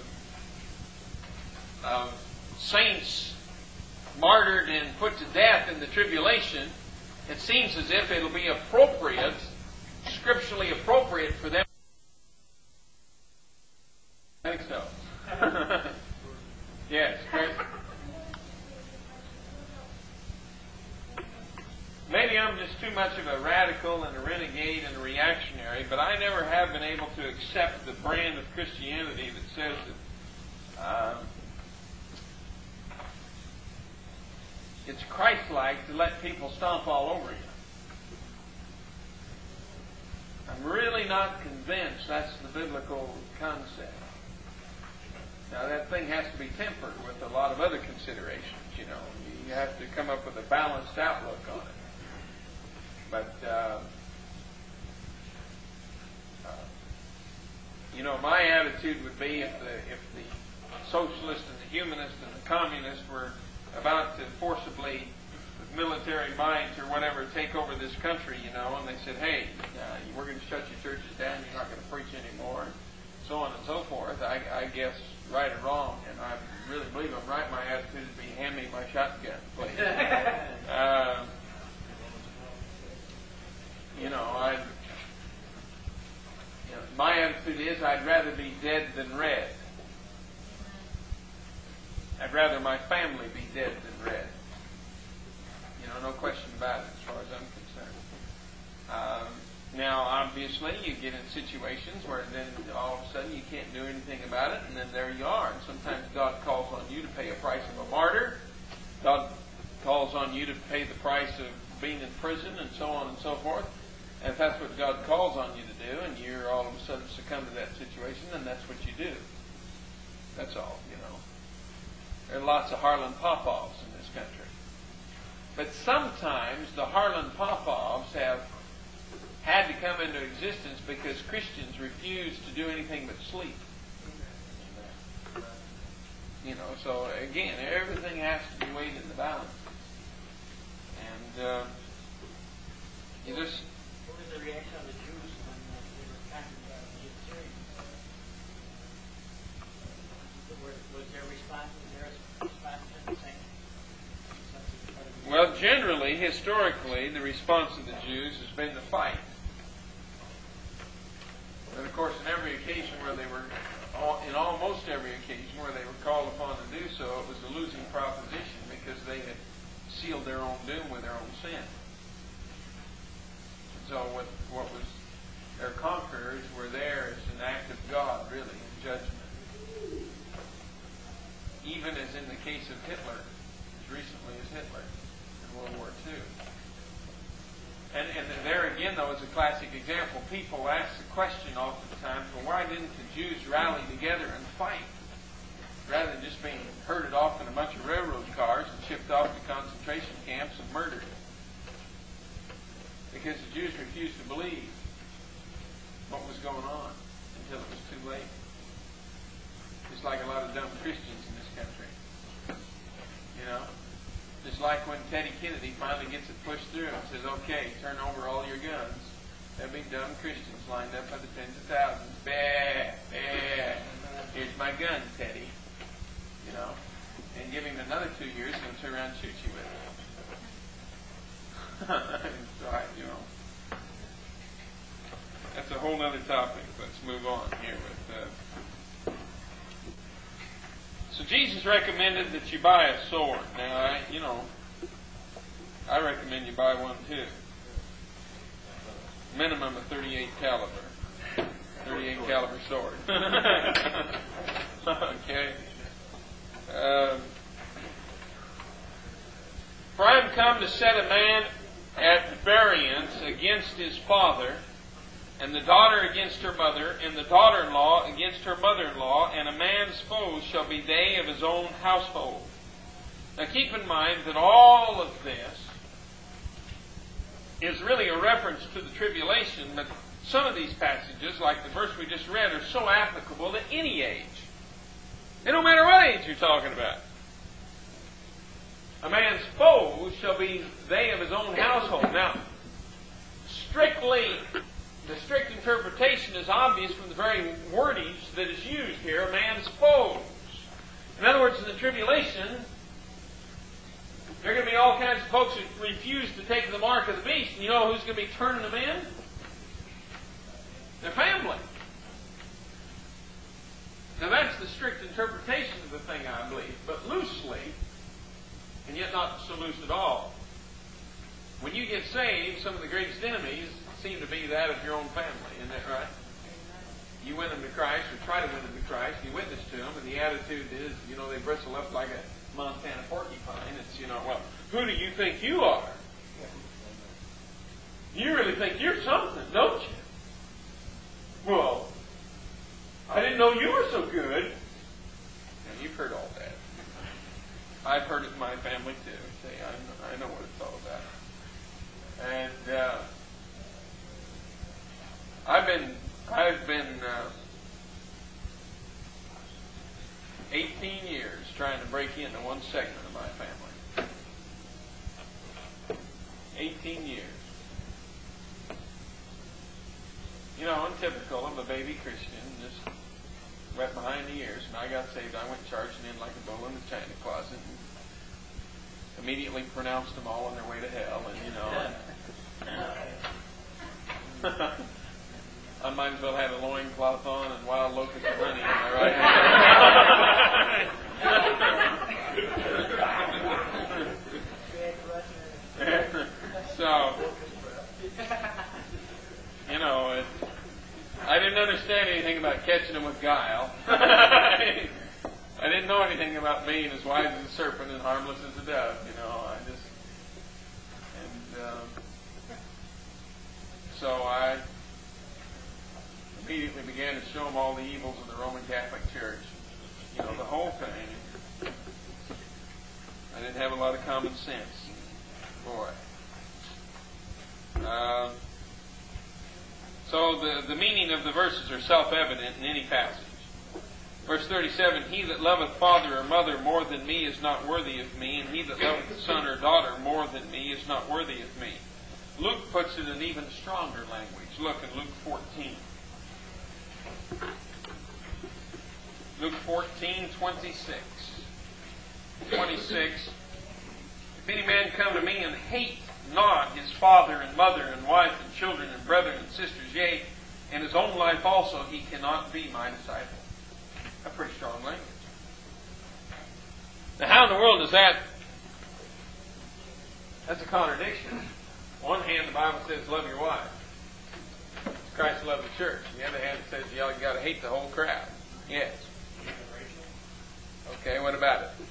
saints martyred and put to death in the tribulation, it seems as if it'll be appropriate, scripturally appropriate for them. I think so. Yes, great. Maybe I'm just too much of a radical and a renegade and a reactionary, but I never have been able to accept the brand of Christianity that says that it's Christ-like to let people stomp all over you. I'm really not convinced that's the biblical concept. Now, that thing has to be tempered with a lot of other considerations, You have to come up with a balanced outlook on it. But, my attitude would be if the socialist and the humanist and the communist were about to forcibly, with military might or whatever, take over this country, and they said, hey, we're going to shut your churches down, you're not going to preach anymore, and so on and so forth, I guess, right or wrong, and I really believe I'm right, my attitude would be, hand me my shotgun, please. My attitude is I'd rather be dead than red. I'd rather my family be dead than red. No question about it as far as I'm concerned. Now, obviously, you get in situations where then all of a sudden you can't do anything about it, and then there you are. And sometimes God calls on you to pay a price of a martyr. God calls on you to pay the price of being in prison and so on and so forth. And if that's what God calls on you to do, and you're all of a sudden succumb to that situation, then that's what you do. That's all, There are lots of Harlan Popovs in this country. But sometimes the Harlan Popovs have had to come into existence because Christians refuse to do anything but sleep. So again, everything has to be weighed in the balance. And you just... What was the reaction of the Jews when they were attacking the Assyrians? Was their response the same? Well, generally, historically, the response of the Jews has been to fight. And of course, in every occasion where they were, in almost every occasion where they were called upon to do so, it was a losing proposition because they had sealed their own doom with their own sin. So what was their conquerors were there as an act of God, really, in judgment. Even as in the case of Hitler, as recently as Hitler in World War II. And there again, though, is a classic example. People ask the question oftentimes, well, why didn't the Jews rally together and fight? Rather than just being herded off in a bunch of railroad cars and shipped off to concentration camps and murdered. Because the Jews refused to believe what was going on until it was too late. Just like a lot of dumb Christians in this country. Just like when Teddy Kennedy finally gets it pushed through and says, okay, turn over all your guns. There'll be dumb Christians lined up by the tens of thousands. Bah, bah. Here's my gun, Teddy. And give him another 2 years and he'll turn around and shoot you with it. That's a whole other topic. Let's move on here with... So Jesus recommended that you buy a sword. Now, I recommend you buy one too. Minimum of .38 caliber. caliber sword. Okay. For I am come to set a man at variance against his father, and the daughter against her mother, and the daughter-in-law against her mother-in-law, and a man's foes shall be they of his own household. Now keep in mind that all of this is really a reference to the tribulation, but some of these passages, like the verse we just read, are so applicable to any age. It don't matter what age you're talking about. A man's foes shall be they of his own household. Now, the strict interpretation is obvious from the very wordage that is used here, a man's foes. In other words, in the tribulation, there are going to be all kinds of folks who refuse to take the mark of the beast. And you know who's going to be turning them in? Their family. Now that's the strict interpretation of the thing, I believe, but loosely, and yet not so loose at all. When you get saved, some of the greatest enemies seem to be that of your own family. Isn't that right? You win them to Christ, or try to win them to Christ, you witness to them, and the attitude is, they bristle up like a Montana porcupine. It's, well, who do you think you are? You really think you're something, don't you? Well, I didn't know you were so good. And you've heard all that. I've heard it in my family too. See, I know what it's all about. And I've been 18 years trying to break into one segment of my family. 18 years. I'm typical of a baby Christian, just wet behind the ears. When I got saved, I went charging in like a bull in the china closet and immediately pronounced them all on their way to hell. And, I might as well have a loincloth on and wild locusts and honey. Am I right? So, I didn't understand anything about catching them with guile. I didn't know anything about being as wise as a serpent and harmless as a dove. So I immediately began to show them all the evils of the Roman Catholic Church. The whole thing. I didn't have a lot of common sense. Boy. So the meaning of the verses are self-evident in any passage. Verse 37, he that loveth father or mother more than me is not worthy of me, and he that loveth son or daughter more than me is not worthy of me. Luke puts it in even stronger language. Look in Luke 14. Luke 14:26. 26. If any man come to me and hate not his father and mother and wife and children and brethren and sisters, yea, and his own life also, he cannot be my disciple. A pretty strong language. Now, how in the world is that? That's a contradiction. On one hand, the Bible says, love your wife. Christ loved the church. On the other hand, it says you got to hate the whole crowd. Yes. Okay, what about it? I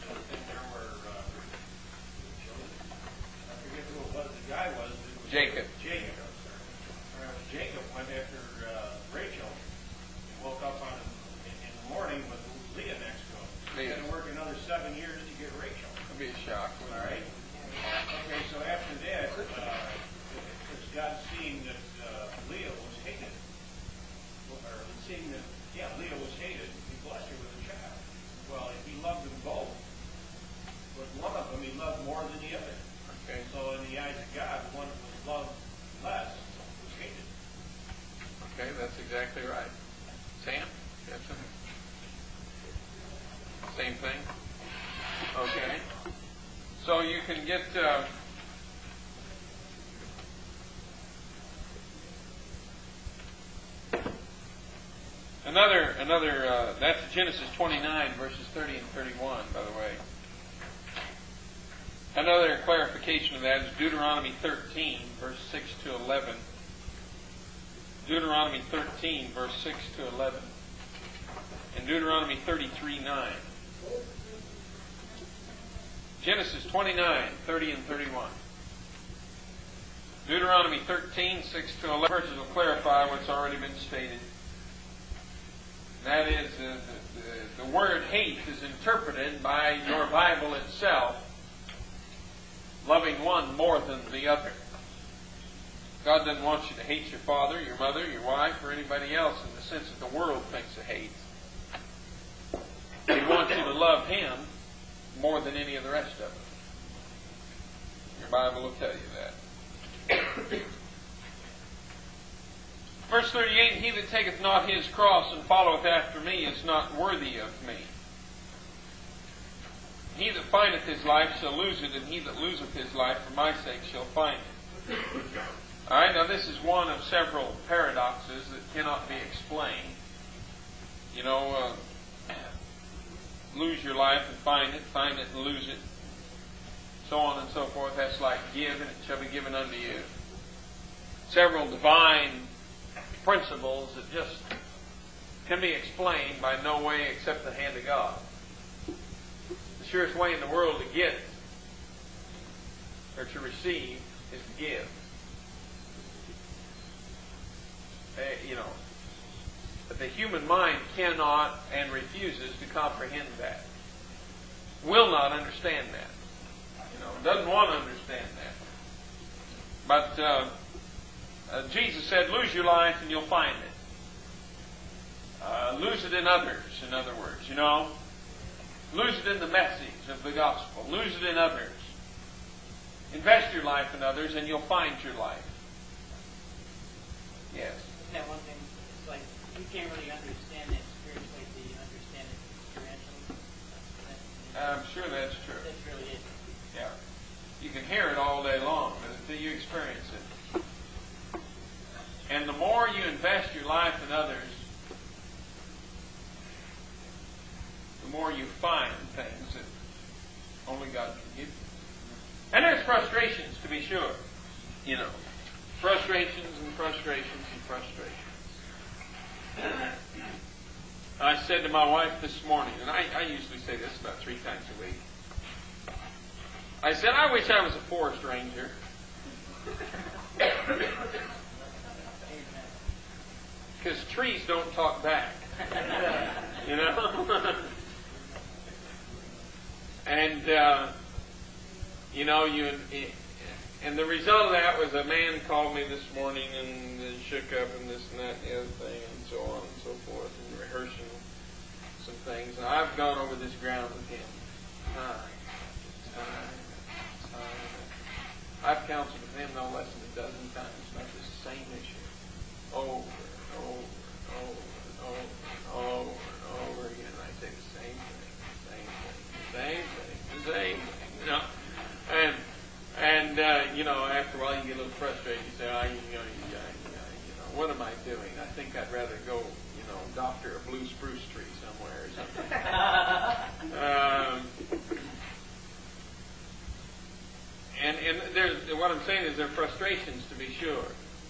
forget who it was. The guy was Jacob. Jacob. Jacob went after Rachel. He woke up in the morning with Leah next to him. He's going to work another 7 years to get Rachel. That'd be a shock. All right. Okay, so after that, it's God seeing that Leah was hated, or seeing that Leah was hated, he blessed her with a child. Well, he loved them both, but one of them he loved more than the other. Okay. So in the eyes of God, the one that was loved less was hated. Okay, that's exactly right. Sam? That's it. Same thing? Okay. So you can get... Another that's Genesis 29, verses 30 and 31, by the way. Another clarification of that is Deuteronomy 13, verse 6 to 11. Deuteronomy 13, verse 6 to 11. And Deuteronomy 33:9. Genesis 29, 30 and 31. Deuteronomy 13, 6 to 11 verses will clarify what's already been stated. That is, the word hate is interpreted by your Bible itself, loving one more than the other. God doesn't want you to hate your father, your mother, your wife, or anybody else in the sense that the world thinks of hate. He wants you to love Him more than any of the rest of them. Your Bible will tell you that. Verse 38, he that taketh not his cross and followeth after me is not worthy of me. He that findeth his life shall lose it, and he that loseth his life for my sake shall find it. Alright, now this is one of several paradoxes that cannot be explained. You know, lose your life and find it and lose it. So on and so forth. That's like give, and it shall be given unto you. Several divine principles that just can be explained by no way except the hand of God. The surest way in the world to get or to receive is to give. But the human mind cannot and refuses to comprehend that. Will not understand that. Doesn't want to understand that. But Jesus said, lose your life and you'll find it. Lose it in others, in other words, Lose it in the message of the gospel. Lose it in others. Invest your life in others and you'll find your life. Yes. That one thing, it's like, you can't really understand it spiritually until you understand it experientially. I'm sure that's true. That's really it. Yeah. You can hear it all day long, but until you experience it. And the more you invest your life in others, the more you find things that only God can give you. And there's frustrations, to be sure. Frustrations and frustrations and frustrations. I said to my wife this morning, and I usually say this about 3 times a week. I said, I wish I was a forest ranger. Because trees don't talk back. And, and the result of that was a man called me this morning and shook up and this and that and the other thing and so on and so forth and rehearsing some things. And I've gone over this ground with him time. I've counseled with him no less than 12 times about this same issue. Over and over and over and over and over and over again. And I say the same thing, the same thing. After a while you get a little frustrated. You say, what am I doing? I think I'd rather go, doctor a blue spruce tree somewhere or something. And there's what I'm saying is there are frustrations, to be sure.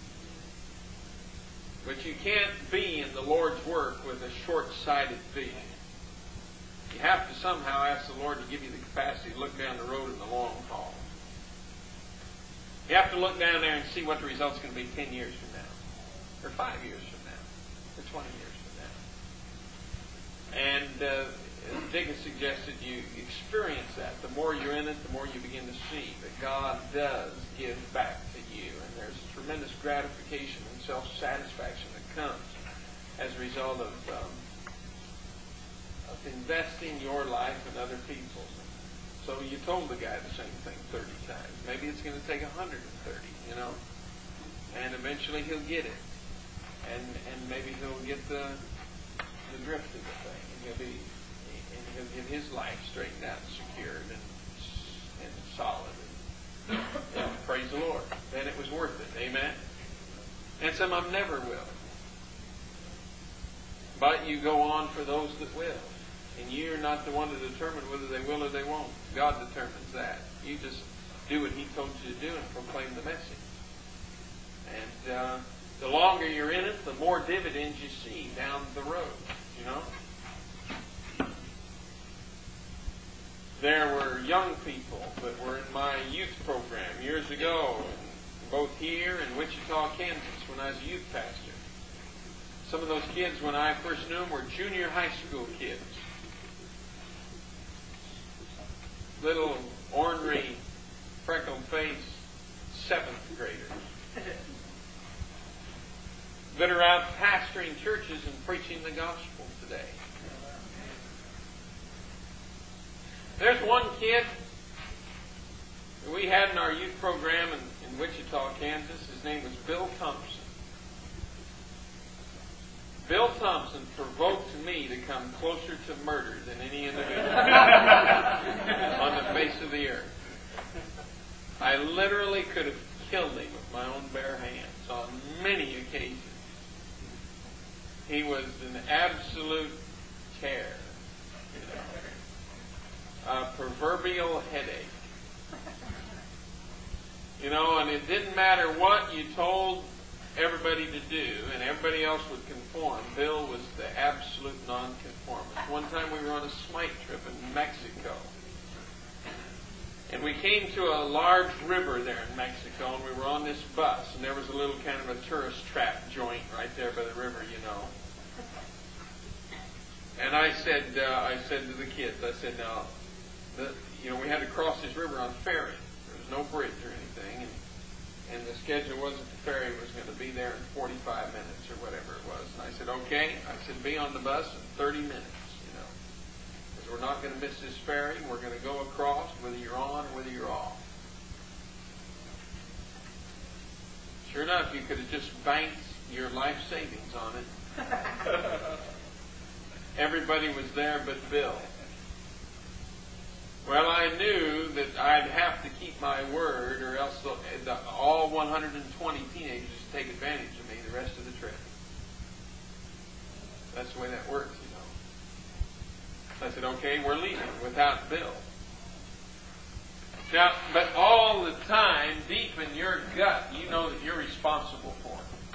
But you can't be in the Lord's work with a short-sighted vision. You have to somehow ask the Lord to give you the capacity to look down the road in the long haul. You have to look down there and see what the result's going to be 10 years from now, or 5 years from now, or 20 years from now. And Dick has suggested you experience that. The more you're in it, the more you begin to see that God does give back to you. And there's tremendous gratification and self-satisfaction that comes as a result of investing your life in other people's. So you told the guy the same thing 30 times. Maybe it's going to take 130, and eventually he'll get it. And maybe he'll get the drift of the thing. And he'll get his life straightened out and secured and solid. And praise the Lord. Then it was worth it. Amen? And some of them never will. But you go on for those that will. And you're not the one to determine whether they will or they won't. God determines that. You just do what He told you to do and proclaim the message. And the longer you're in it, the more dividends you see down the road, you know. There were young people that were in my youth program years ago, both here in Wichita, Kansas, when I was a youth pastor. Some of those kids, when I first knew them, were junior high school kids. Little ornery, freckled-faced 7th graders that are out pastoring churches and preaching the gospel today. There's one kid that we had in our youth program in Wichita, Kansas. His name was Bill Thompson. Bill Thompson provoked me to come closer to murder than any individual on the face of the earth. I literally could have killed him with my own bare hands on many occasions. He was an absolute terror, you know, a proverbial headache. You know, and it didn't matter what you told everybody to do, and everybody else would conform. Bill was the absolute nonconformist. One time we were on a Smite trip in Mexico, and we came to a large river there in Mexico, and we were on this bus, and there was a little kind of a tourist trap joint right there by the river, you know. And I said to the kids, I said, now, we had to cross this river on ferry. There was no bridge or anything, and the schedule was that the ferry was going to be there in 45 minutes or whatever it was. And I said, okay. I said, be on the bus in 30 minutes, you know, because we're not going to miss this ferry. We're going to go across whether you're on or whether you're off. Sure enough, you could have just banked your life savings on it. Everybody was there but Bill. Well, I knew that I'd have to keep my word, or else all 120 teenagers take advantage of me the rest of the trip. That's the way that works, you know. So I said, okay, we're leaving without Bill. Now, but all the time, deep in your gut, you know that you're responsible for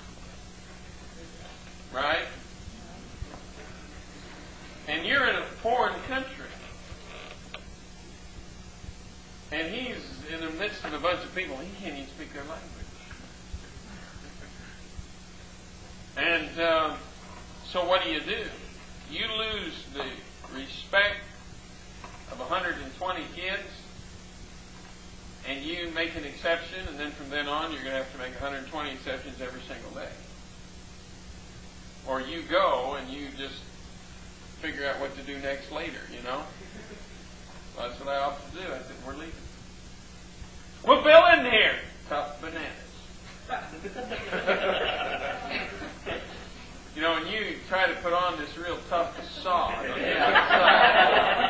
it. Right? And you're in a foreign country. And he's in the midst of a bunch of people. He can't even speak their language. And so what do? You lose the respect of 120 kids, and you make an exception, and then from then on you're going to have to make 120 exceptions every single day. Or you go and you just figure out what to do next later, you know? Well, that's what I opted to do. I said, we're leaving. Well, Bill in here. Tough bananas. You know, and you try to put on this real tough facade on the outside.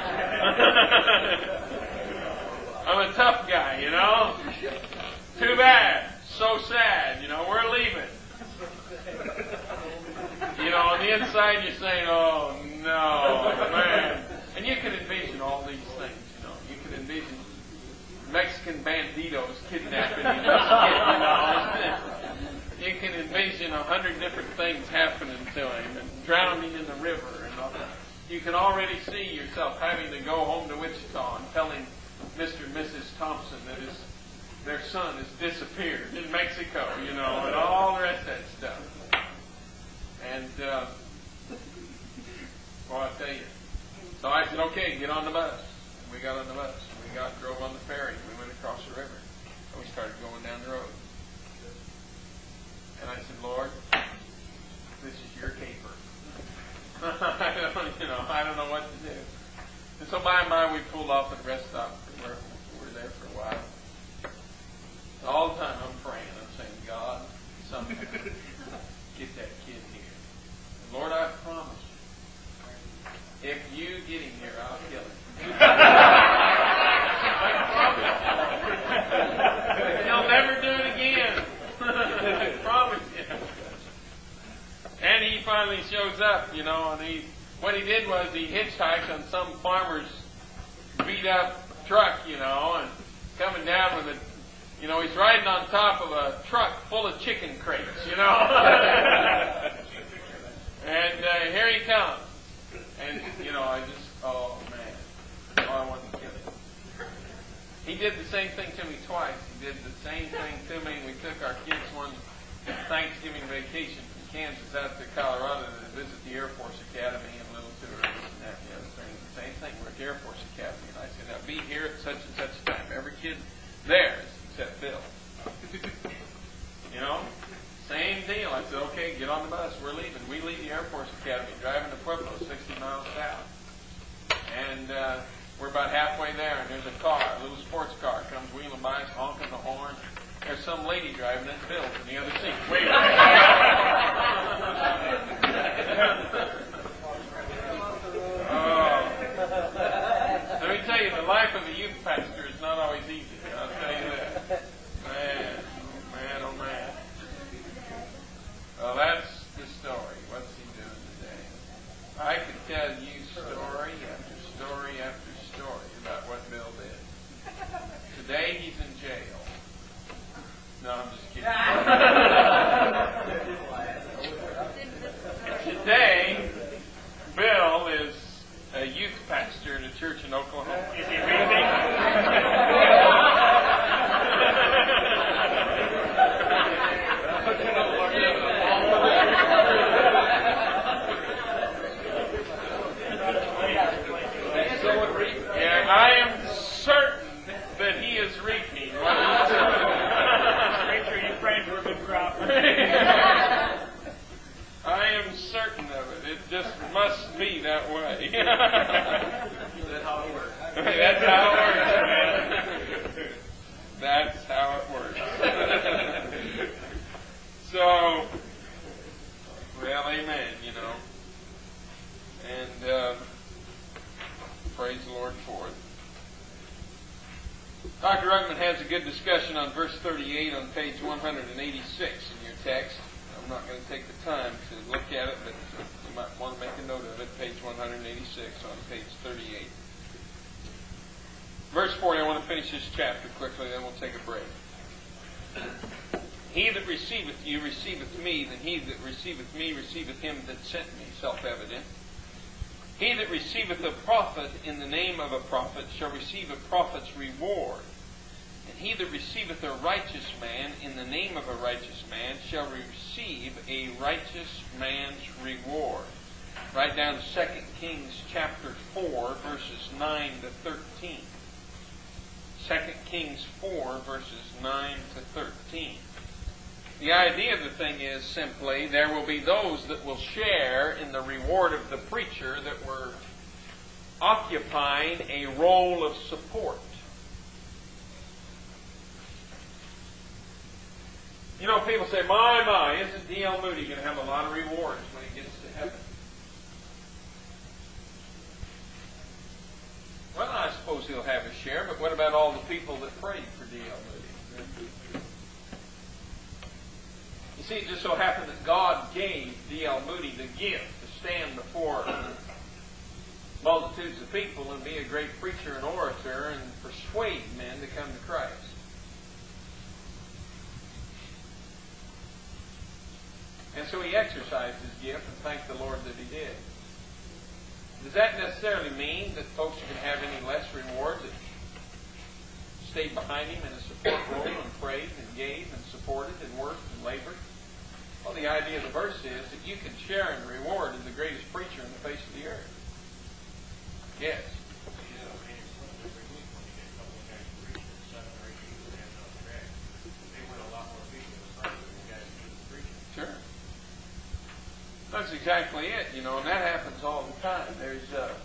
I'm a tough guy, you know? Too bad. So sad. You know, we're leaving. You know, on the inside you're saying, oh, no, man. And you can envision all these things, you know. You can envision Mexican banditos kidnapping this kid, you know. You can envision 100 different things happening to him and drowning in the river and all that. You can already see yourself having to go home to Wichita and telling Mr. and Mrs. Thompson that their son has disappeared in Mexico, you know, and all the rest of that stuff. And, well, I tell you. So I said, okay, get on the bus. And we got on the bus. We drove on the ferry. We went across the river. And we started going down the road. And I said, Lord, this is your caper. I don't know what to do. And so by and by we pulled off at a rest stop. We were there for a while. And all the time I'm praying. I'm saying, God, somehow get that kid here. And Lord, I promise you, if you get him here, I'll kill him. He'll never do it again. I promise you. And he finally shows up, you know, and what he did was he hitchhiked on some farmer's beat-up truck, you know, and coming down with You know, he's riding on top of a truck full of chicken crates, you know. And here he comes. And, you know, oh, man. Oh, I wanted to kill him. He did the same thing to me twice. He did the same thing to me. We took our kids one Thanksgiving vacation from Kansas out to Colorado to visit the Air Force Academy and little tours and that and the other thing. The same thing. We're at the Air Force Academy. And I said, now be here at such and such time. Every kid there except Bill. You know? Same deal. I said, okay, get on the bus. We're leaving. We leave the Air Force Academy, driving to Pueblo, 60 miles south. And we're about halfway there, and there's a car, a little sports car, comes wheeling by us, honking the horn. There's some lady driving it, Bill, in the other seat. Wait a minute. Oh. Let me tell you, the life of a youth pastor is not always easy. I'll tell you that. Man, oh man. Well, that's the story. What's he doing today? I could tell you story after story after story about what Bill did. Today he's in jail. No, I'm just kidding. Today, Bill is a youth pastor in a church in Oklahoma. Is he really? Yeah, I am certain that he is reaping what he's doing. Make sure you pray for a good crop. I am certain of it. It just must be that way. That's how it works. That's how it works, man. That's how it works. So, well, amen, you know. And praise the Lord for it. Dr. Ruckman has a good discussion on verse 38 on page 186 in your text. I'm not going to take the time to look at it, but you might want to make a note of it, page 186 on page 38. Verse 40, I want to finish this chapter quickly, then we'll take a break. He that receiveth you receiveth me, then he that receiveth me receiveth him that sent me, self-evident. He that receiveth a prophet in the name of a prophet shall receive a prophet's reward. And he that receiveth a righteous man in the name of a righteous man shall receive a righteous man's reward. Write down 2 Kings chapter 4, verses 9 to 13. 2 Kings 4, verses 9 to 13. The idea of the thing is simply, there will be those that will share in the reward of the preacher that were occupying a role of support. You know, people say, my, isn't D.L. Moody going to have a lot of rewards when he gets to heaven? Well, I suppose he'll have his share, but what about all the people that prayed for D.L. Moody? You see, it just so happened that God gave D.L. Moody the gift to stand before multitudes of people and be a great preacher and orator and persuade men to come to Christ. And so he exercised his gift and thanked the Lord that he did. Does that necessarily mean that folks can have any less rewards that stayed behind him in a support role and prayed and gave and supported and worked and labored? Well, the idea of the verse is that you can share in the reward of the greatest preacher in the face of the earth. Yes. Sure. That's exactly it, you know, and that happens all the time. There's,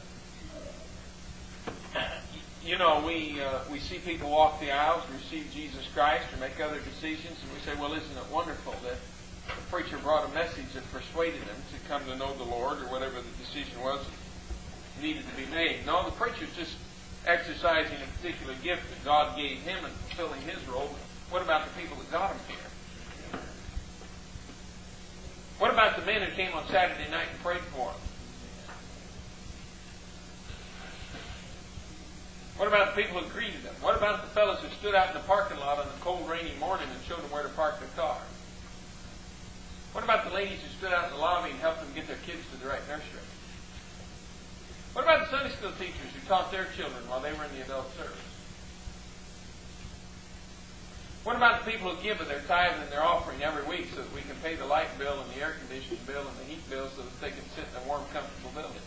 you know, we see people walk the aisles, receive Jesus Christ, or make other decisions, and we say, well, isn't it wonderful that the preacher brought a message that persuaded them to come to know the Lord, or whatever the decision was that needed to be made. No, the preacher's just exercising a particular gift that God gave him and fulfilling his role. What about the people that got him here? What about the men who came on Saturday night and prayed for him? What about the people who greeted them? What about the fellows who stood out in the parking lot on a cold, rainy morning and showed them where to park their car? What about the ladies who stood out in the lobby and helped them get their kids to the right nursery? What about the Sunday school teachers who taught their children while they were in the adult service? What about the people who give of their tithe and their offering every week so that we can pay the light bill and the air conditioning bill and the heat bill so that they can sit in a warm, comfortable building?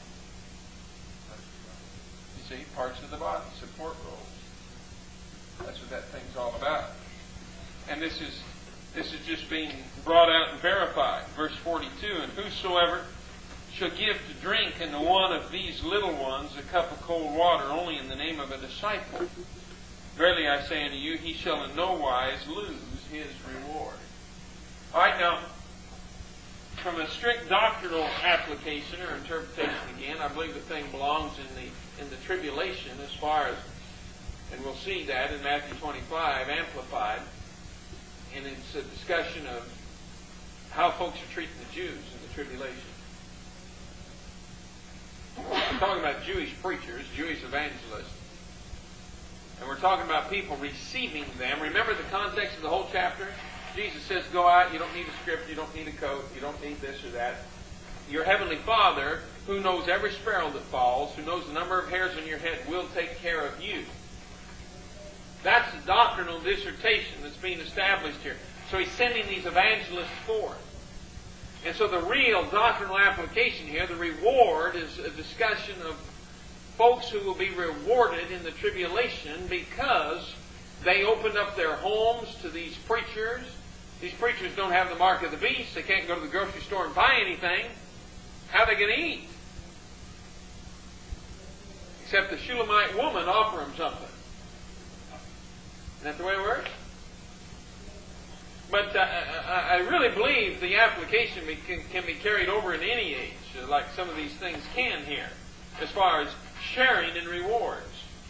You see, parts of the body, support roles. That's what that thing's all about. And this is just being brought out and verified. Verse 42, and whosoever shall give to drink unto one of these little ones a cup of cold water only in the name of a disciple, verily I say unto you, he shall in no wise lose his reward. All right, now, from a strict doctrinal application or interpretation again, I believe the thing belongs in the tribulation as far as, and we'll see that in Matthew 25, amplified, and it's a discussion of how folks are treating the Jews in the tribulation. We're talking about Jewish preachers, Jewish evangelists, and we're talking about people receiving them. Remember the context of the whole chapter? Jesus says, go out, you don't need a script, you don't need a coat, you don't need this or that. Your heavenly Father, who knows every sparrow that falls, who knows the number of hairs on your head, will take care of you. That's the doctrinal dissertation that's being established here. So he's sending these evangelists forth. And so the real doctrinal application here, the reward, is a discussion of folks who will be rewarded in the tribulation because they opened up their homes to these preachers. These preachers don't have the mark of the beast. They can't go to the grocery store and buy anything. How are they going to eat? Except the Shulamite woman offer them something. Isn't that the way it works? But I really believe the application can be carried over in any age, like some of these things can here, as far as sharing in rewards.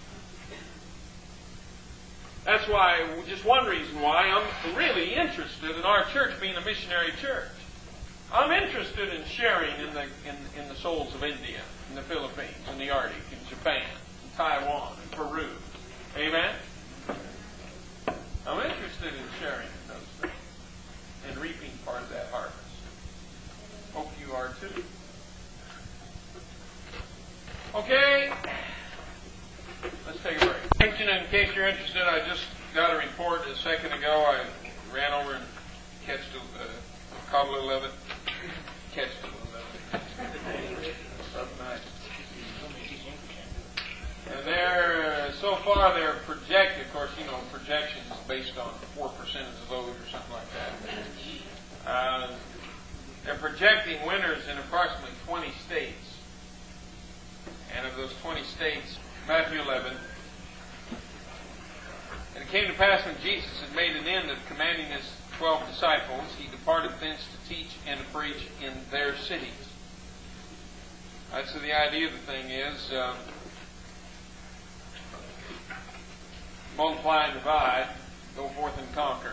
That's why, just one reason why I'm really interested in our church being a missionary church. I'm interested in sharing in the souls of India, in the Philippines, in the Arctic, in Japan, in Taiwan, in Peru. Amen? I'm interested in sharing in those things and reaping part of that harvest. Hope you are too. Okay. Let's take a break. In case you're interested, I just got a report a second ago. I ran over and caught a little of it. Catched a little of it. Something nice. And so far they're projected, of course, projections based on 4% of the vote or something like that. They're projecting winners in approximately 20 states. And of those 20 states, Matthew 11, and it came to pass when Jesus had made an end of commanding his 12 disciples, he departed thence to teach and to preach in their cities. Right, so the idea of the thing is multiply and divide, go forth and conquer.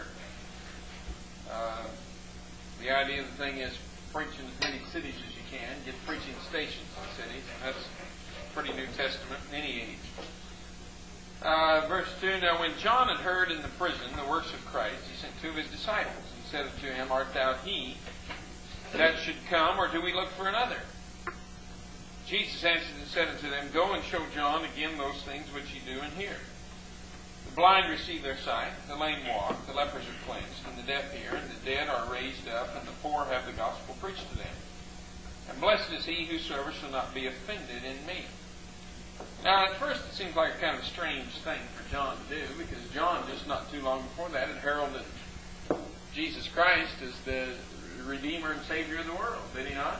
The idea of the thing is preach in as many cities as you can, get preaching stations in cities. That's pretty New Testament in any age. Verse 2, now when John had heard in the prison the works of Christ, he sent two of his disciples and said unto him, art thou he that should come, or do we look for another? Jesus answered and said unto them, go and show John again those things which ye do and hear. The blind receive their sight, the lame walk, the lepers are cleansed, and the deaf hear, and the dead are raised up, and the poor have the gospel preached to them. And blessed is he whosoever shall not be offended in me. Now, at first, it seems like a kind of strange thing for John to do, because John, just not too long before that, had heralded Jesus Christ as the Redeemer and Savior of the world, did he not?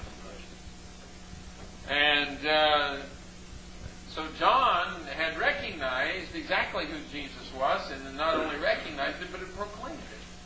And so John had recognized exactly who Jesus was, and not only recognized it, but had proclaimed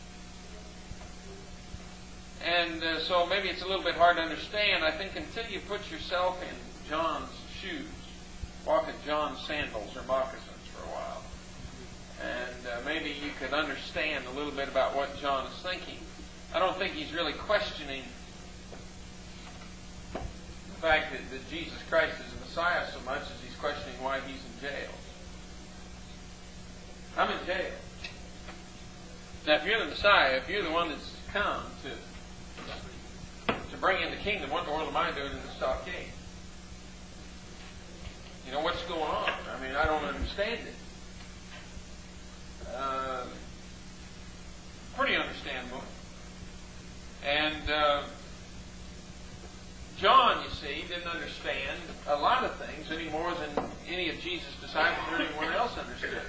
it. And so maybe it's a little bit hard to understand. I think until you put yourself in John's shoes, walk in John's sandals or moccasins for a while, and maybe you could understand a little bit about what John is thinking. I don't think he's really questioning the fact that Jesus Christ is the Messiah so much as he's questioning why he's in jail. I'm in jail. Now, if you're the Messiah, if you're the one that's come to bring in the kingdom, what in the world am I doing in the stockade? You know, what's going on? I mean, I don't understand it. Pretty understandable. And John, you see, didn't understand a lot of things any more than any of Jesus' disciples or anyone else understood.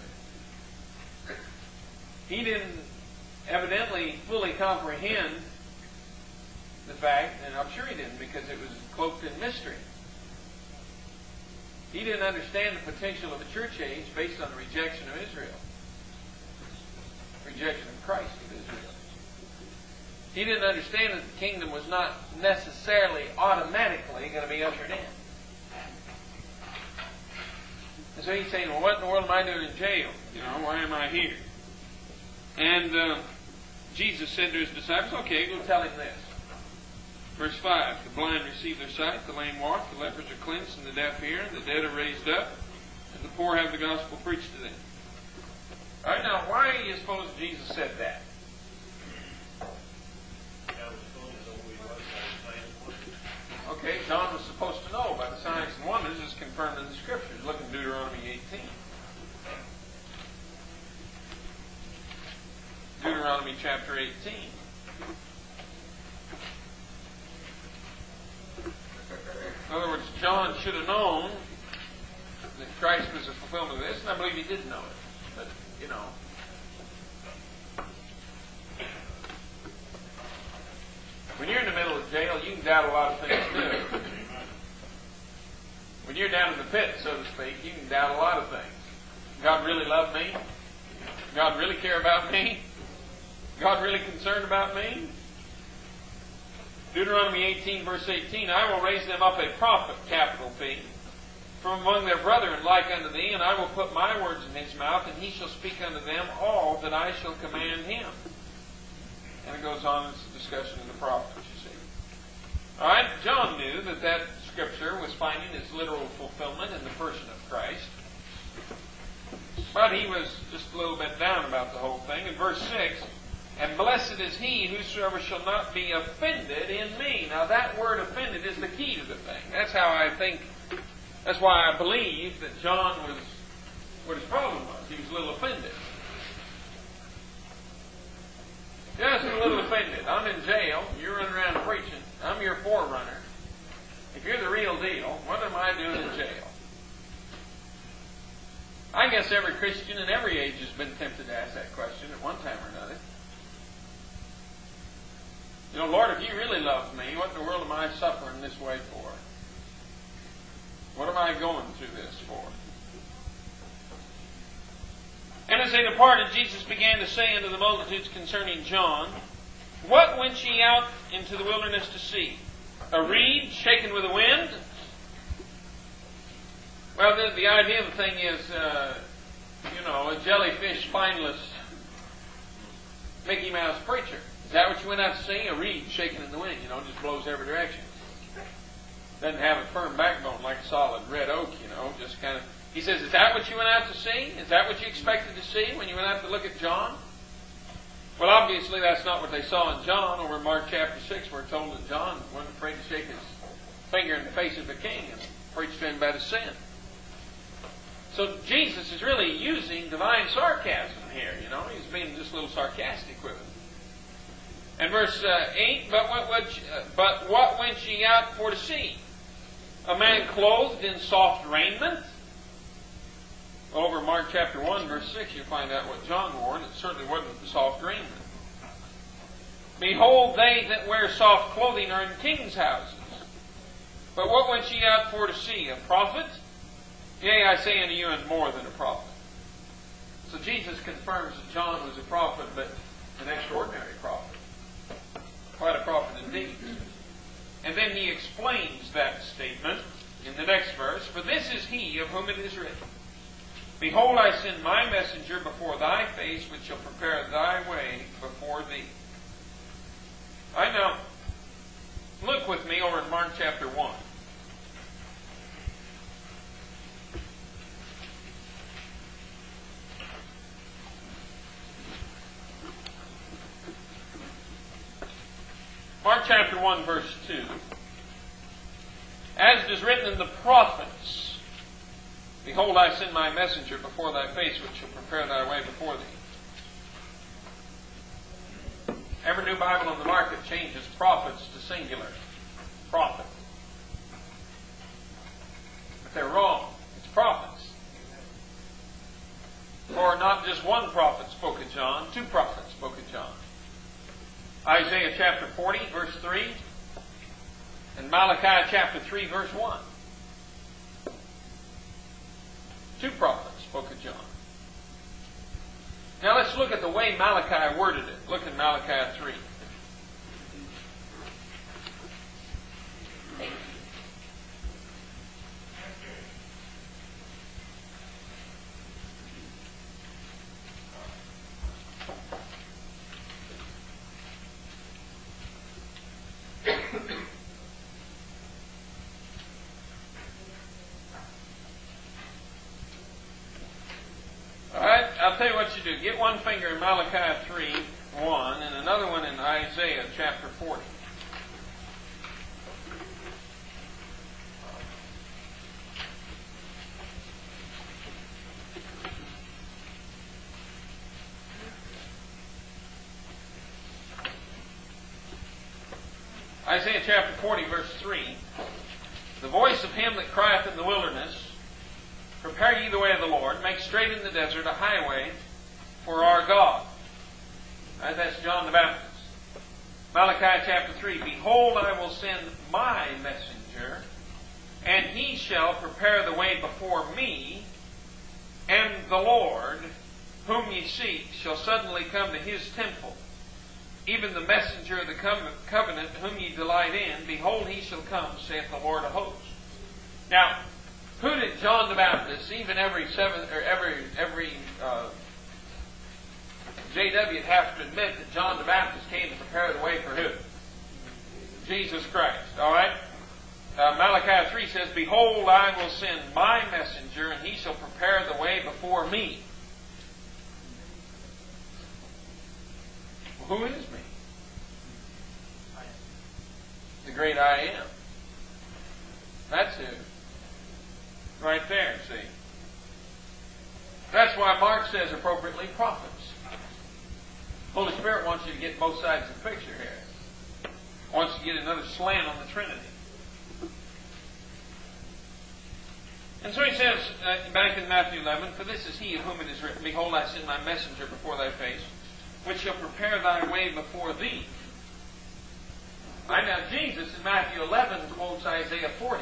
He didn't evidently fully comprehend the fact, and I'm sure he didn't because it was cloaked in mystery. He didn't understand the potential of the church age based on the rejection of Israel. Rejection of Christ of Israel. He didn't understand that the kingdom was not necessarily automatically going to be ushered in. And so he's saying, well, what in the world am I doing in jail? You know, why am I here? And Jesus said to his disciples, okay, go tell him this. Verse 5, the blind receive their sight, the lame walk, the lepers are cleansed, and the deaf hear, and the dead are raised up, and the poor have the gospel preached to them. All right, now, why do you suppose Jesus said that? Okay, John was supposed to know by the signs and wonders as confirmed in the Scriptures. Look in Deuteronomy 18. Deuteronomy chapter 18. In other words, John should have known that Christ was a fulfillment of this, and I believe he did know it. But, you know. When you're in the middle of jail, you can doubt a lot of things too. When you're down in the pit, so to speak, you can doubt a lot of things. God really love me? God really care about me? God really concerned about me? Deuteronomy 18, verse 18, I will raise them up a prophet, capital P, from among their brethren like unto thee, and I will put my words in his mouth, and he shall speak unto them all that I shall command him. And it goes on, it's a discussion of the prophets, you see. All right, John knew that that scripture was finding its literal fulfillment in the person of Christ. But he was just a little bit down about the whole thing. In verse 6, and blessed is he whosoever shall not be offended in me. Now that word offended is the key to the thing. That's how I think, that's why I believe that John was, what his problem was. He was a little offended. Just a little offended. I'm in jail. You're running around preaching. I'm your forerunner. If you're the real deal, what am I doing in jail? I guess every Christian in every age has been tempted to ask that question at one time or another. You know, Lord, if you really love me, what in the world am I suffering this way for? What am I going through this for? And as they departed, Jesus began to say unto the multitudes concerning John, what went ye out into the wilderness to see? A reed shaken with the wind? Well, the idea of the thing is, a jellyfish, spineless Mickey Mouse preacher. Is that what you went out to see? A reed shaking in the wind, just blows every direction. Doesn't have a firm backbone like a solid red oak, just kind of. He says, is that what you went out to see? Is that what you expected to see when you went out to look at John? Well, obviously that's not what they saw in John. Over in Mark chapter 6, we're told that John wasn't afraid to shake his finger in the face of the king and preach to him about his sin. So Jesus is really using divine sarcasm here, He's being just a little sarcastic with it. And verse 8, but what went ye out for to see? A man clothed in soft raiment? Over Mark chapter 1, verse 6, you find out what John wore, and it certainly wasn't the soft raiment. Behold, they that wear soft clothing are in kings' houses. But what went ye out for to see? A prophet? Yea, I say unto you, and more than a prophet. So Jesus confirms that John was a prophet, but an extraordinary prophet. Quite a prophet indeed. And then he explains that statement in the next verse. For this is he of whom it is written, behold, I send my messenger before thy face, which shall prepare thy way before thee. All right, now, look with me over in Mark chapter 1. chapter 1, verse 2. As it is written in the prophets, behold, I send my messenger before thy face, which shall prepare thy way before thee. Every new Bible on the market changes prophets to singular. Prophet. But they're wrong. It's prophets. For not just one prophet spoke of John, two prophets spoke of John. Isaiah chapter 40, verse 3, and Malachi chapter 3, verse 1. Two prophets spoke of John. Now let's look at the way Malachi worded it. Look at Malachi 3. I'll tell you what you do. Get one finger in Malachi 3, 1, and another one in Isaiah chapter 40. Isaiah chapter 40, verse 3. The voice of him that crieth in the wilderness, prepare ye the way of the Lord, make straight in the desert a highway for our God. That's John the Baptist. Malachi chapter 3, behold, I will send my messenger, and he shall prepare the way before me, and the Lord, whom ye seek, shall suddenly come to his temple. Even the messenger of the covenant whom ye delight in, behold, he shall come, saith the Lord of hosts. Now, who did John the Baptist, even every JW would have to admit that John the Baptist came to prepare the way for who? Jesus Christ. All right? Malachi 3 says, behold, I will send my messenger, and he shall prepare the way before me. Well, who is me? The great I am. That's who. Right there, see. That's why Mark says appropriately prophets. Holy Spirit wants you to get both sides of the picture here. Wants you to get another slant on the Trinity. And so he says, back in Matthew 11, for this is he of whom it is written, behold, I send my messenger before thy face, which shall prepare thy way before thee. Right now, Jesus in Matthew 11 quotes Isaiah 40.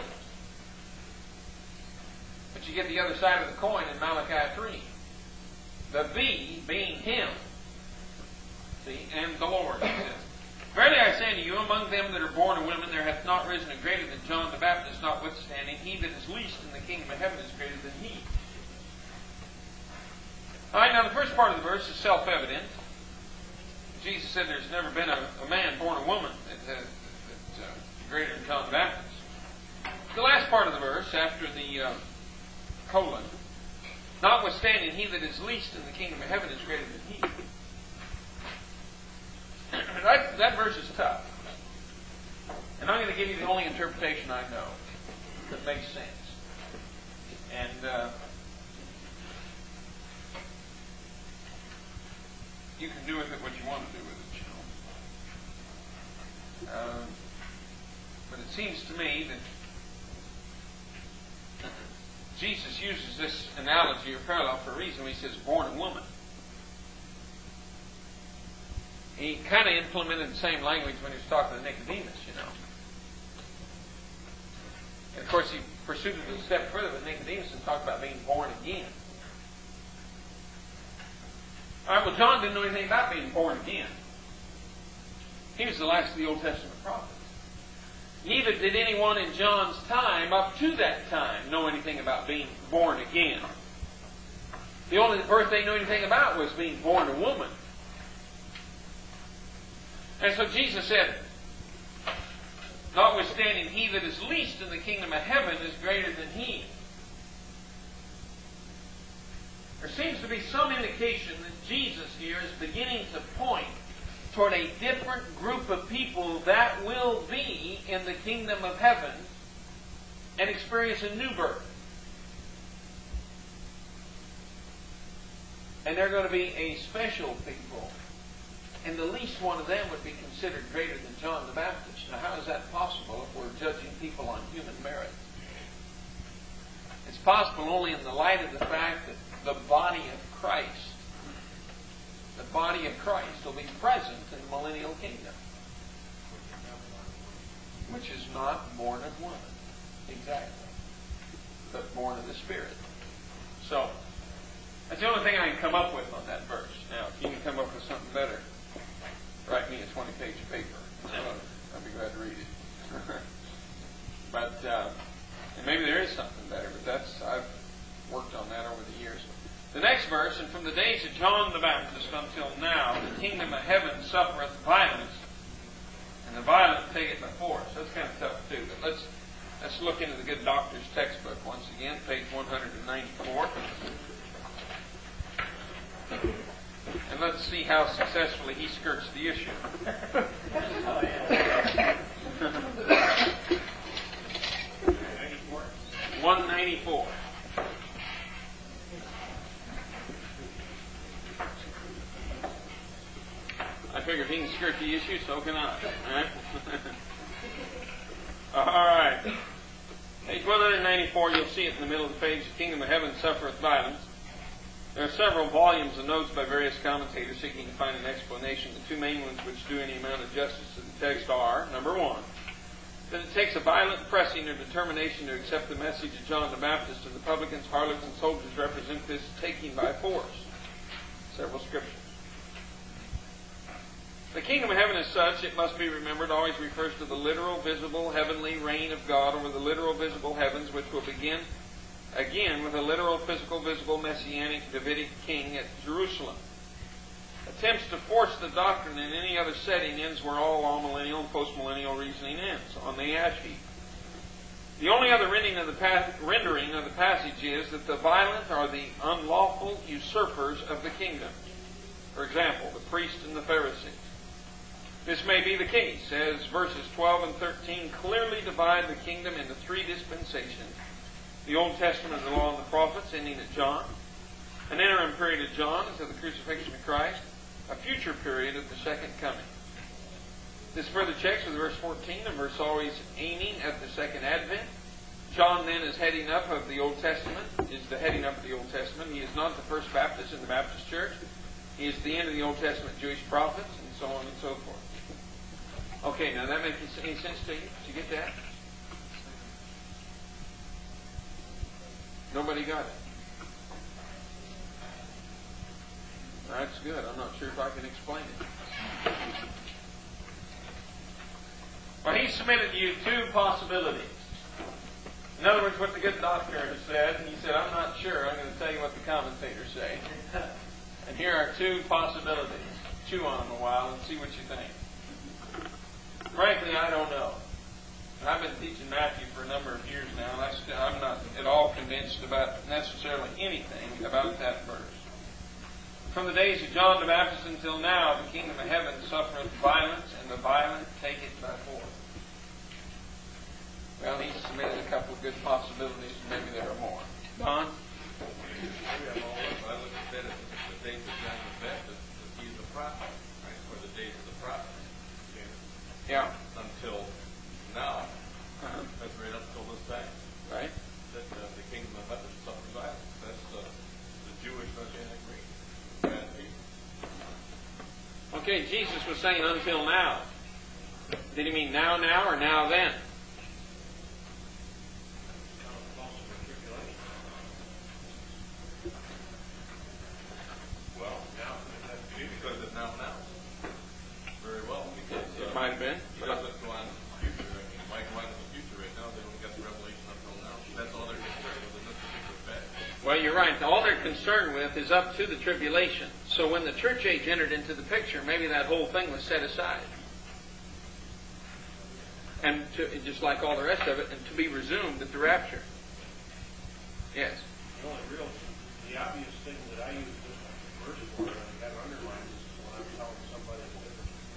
But you get the other side of the coin in Malachi 3. The thee being him. See, and the Lord. He says, verily I say unto you, among them that are born of women, there hath not risen a greater than John the Baptist, notwithstanding, he that is least in the kingdom of heaven is greater than he. Alright, now the first part of the verse is self-evident. Jesus said there's never been a man born of woman that's greater than John the Baptist. The last part of the verse, after the colon, notwithstanding, he that is least in the kingdom of heaven is greater than he. That verse is tough. And I'm going to give you the only interpretation I know that makes sense. And you can do with it what you want to do with it, you know. But it seems to me that Jesus uses this analogy or parallel for a reason when he says born of woman. He kind of implemented the same language when he was talking to Nicodemus, you know. And of course he pursued it a step further with Nicodemus and talked about being born again. Alright, well John didn't know anything about being born again. He was the last of the Old Testament prophets. Neither did anyone in John's time up to that time know anything about being born again. The only birth they knew anything about was being born a woman. And so Jesus said, notwithstanding, he that is least in the kingdom of heaven is greater than he. There seems to be some indication that Jesus here is beginning to point toward a different group of people that will be in the kingdom of heaven and experience a new birth. And they're going to be a special people. And the least one of them would be considered greater than John the Baptist. Now, how is that possible if we're judging people on human merit? It's possible only in the light of the fact that the body of Christ will be present in the millennial kingdom, which is not born of woman, exactly, but born of the Spirit. So, that's the only thing I can come up with on that verse. Now, if you can come up with something better, write me a 20-page paper. I'd be glad to read it. But, and maybe there is something better, but I've worked on that over the years. The next verse, and from the days of John the Baptist until now, the kingdom of heaven suffereth violence, and the violent take it by force. That's kind of tough too, but let's look into the good doctor's textbook once again, page 194. And let's see how successfully he skirts the issue. 194. I figure if he can skirt the issue, so can I. All right. Page 194, you'll see it in the middle of the page. The kingdom of heaven suffereth violence. There are several volumes of notes by various commentators seeking to find an explanation. The two main ones which do any amount of justice to the text are, number one, that it takes a violent pressing or determination to accept the message of John the Baptist, and the publicans, harlots, and soldiers represent this taking by force. Several scriptures. The kingdom of heaven as such, it must be remembered, always refers to the literal, visible, heavenly reign of God over the literal, visible heavens, which will begin again with a literal, physical, visible, messianic, Davidic king at Jerusalem. Attempts to force the doctrine in any other setting ends where all amillennial and postmillennial reasoning ends, on the ash heap. The only other rendering of the passage is that the violent are the unlawful usurpers of the kingdom. For example, the priests and the Pharisees. This may be the case, as verses 12 and 13 clearly divide the kingdom into three dispensations. The Old Testament, the Law and the Prophets, ending at John. An interim period of John until the crucifixion of Christ. A future period of the second coming. This further checks with verse 14, a verse always aiming at the second advent. John then is heading up of the Old Testament, is the heading up of the Old Testament. He is not the first Baptist in the Baptist Church. He is the end of the Old Testament Jewish prophets, and so on and so forth. Okay, now that makes any sense to you? Did you get that? Nobody got it? That's good. I'm not sure if I can explain it. Well, he submitted to you two possibilities. In other words, what the good doctor has said, he said, I'm not sure. I'm going to tell you what the commentators say. And here are two possibilities. Chew on them a while and see what you think. Frankly, I don't know. I've been teaching Matthew for a number of years now, and I'm not at all convinced about necessarily anything about that verse. From the days of John the Baptist until now, the kingdom of heaven suffereth violence, and the violent take it by force. Well, he submitted a couple of good possibilities, and maybe there are more. Don? Maybe I'm all up. I look at that as the days of John the Baptist, that he's a prophet, right? Or the days of the prophet. Yeah. Until now. That's right up till this time. Right. That the kingdom of heaven suffers violence. That's the Jewish Messianic reign. Bad people. Okay, Jesus was saying until now. Did he mean now, or now, then? Well, now, because it's now. Very well. Because, It might have been. He doesn't go on in the future. I mean, might go on in the future right now. They don't get the revelation until now. That's all they're concerned with in this particular fact. Well, you're right. All they're concerned with is up to the tribulation. So when the church age entered into the picture, maybe that whole thing was set aside. And just like all the rest of it, and to be resumed at the rapture. Yes? The obvious thing that I use this verse for, and I have underlined, is when I'm telling somebody the difference between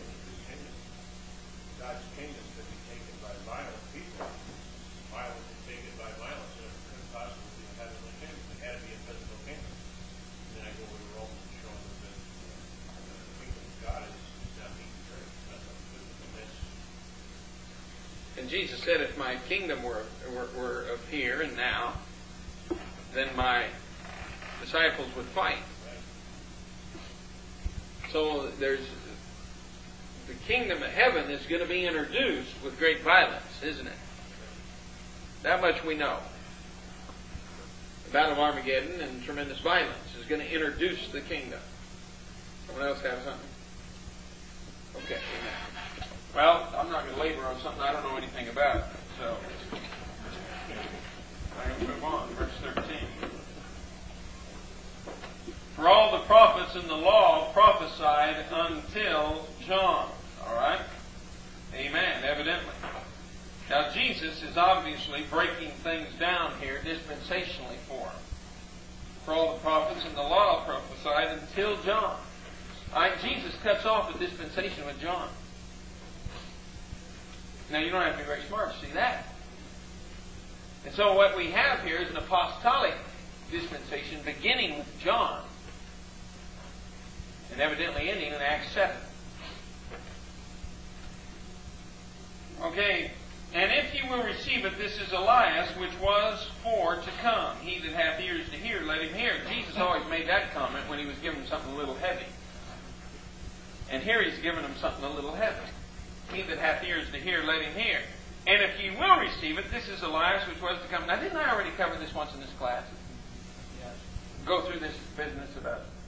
Jesus said, if my kingdom were of here and now, then my disciples would fight. So there's the kingdom of heaven is going to be introduced with great violence, isn't it? That much we know. The Battle of Armageddon and tremendous violence is going to introduce the kingdom. Someone else have something? Okay, amen. Well, I'm not going to labor on something I don't know anything about, so I'm going to move on. Verse 13. For all the prophets in the law prophesied until John. All right? Amen, evidently. Now, Jesus is obviously breaking things down here dispensationally for him. For all the prophets in the law prophesied until John. Jesus cuts off the dispensation with John. Now, you don't have to be very smart to see that. And so what we have here is an apostolic dispensation beginning with John and evidently ending in Acts 7. Okay, and if ye will receive it, this is Elias, which was for to come. He that hath ears to hear, let him hear. Jesus always made that comment when he was giving something a little heavy. And here he's giving them something a little heavy. He that hath ears to hear, let him hear. And if ye will receive it, this is Elias, which was to come. Now, didn't I already cover this once in this class? Yes. Go through this business about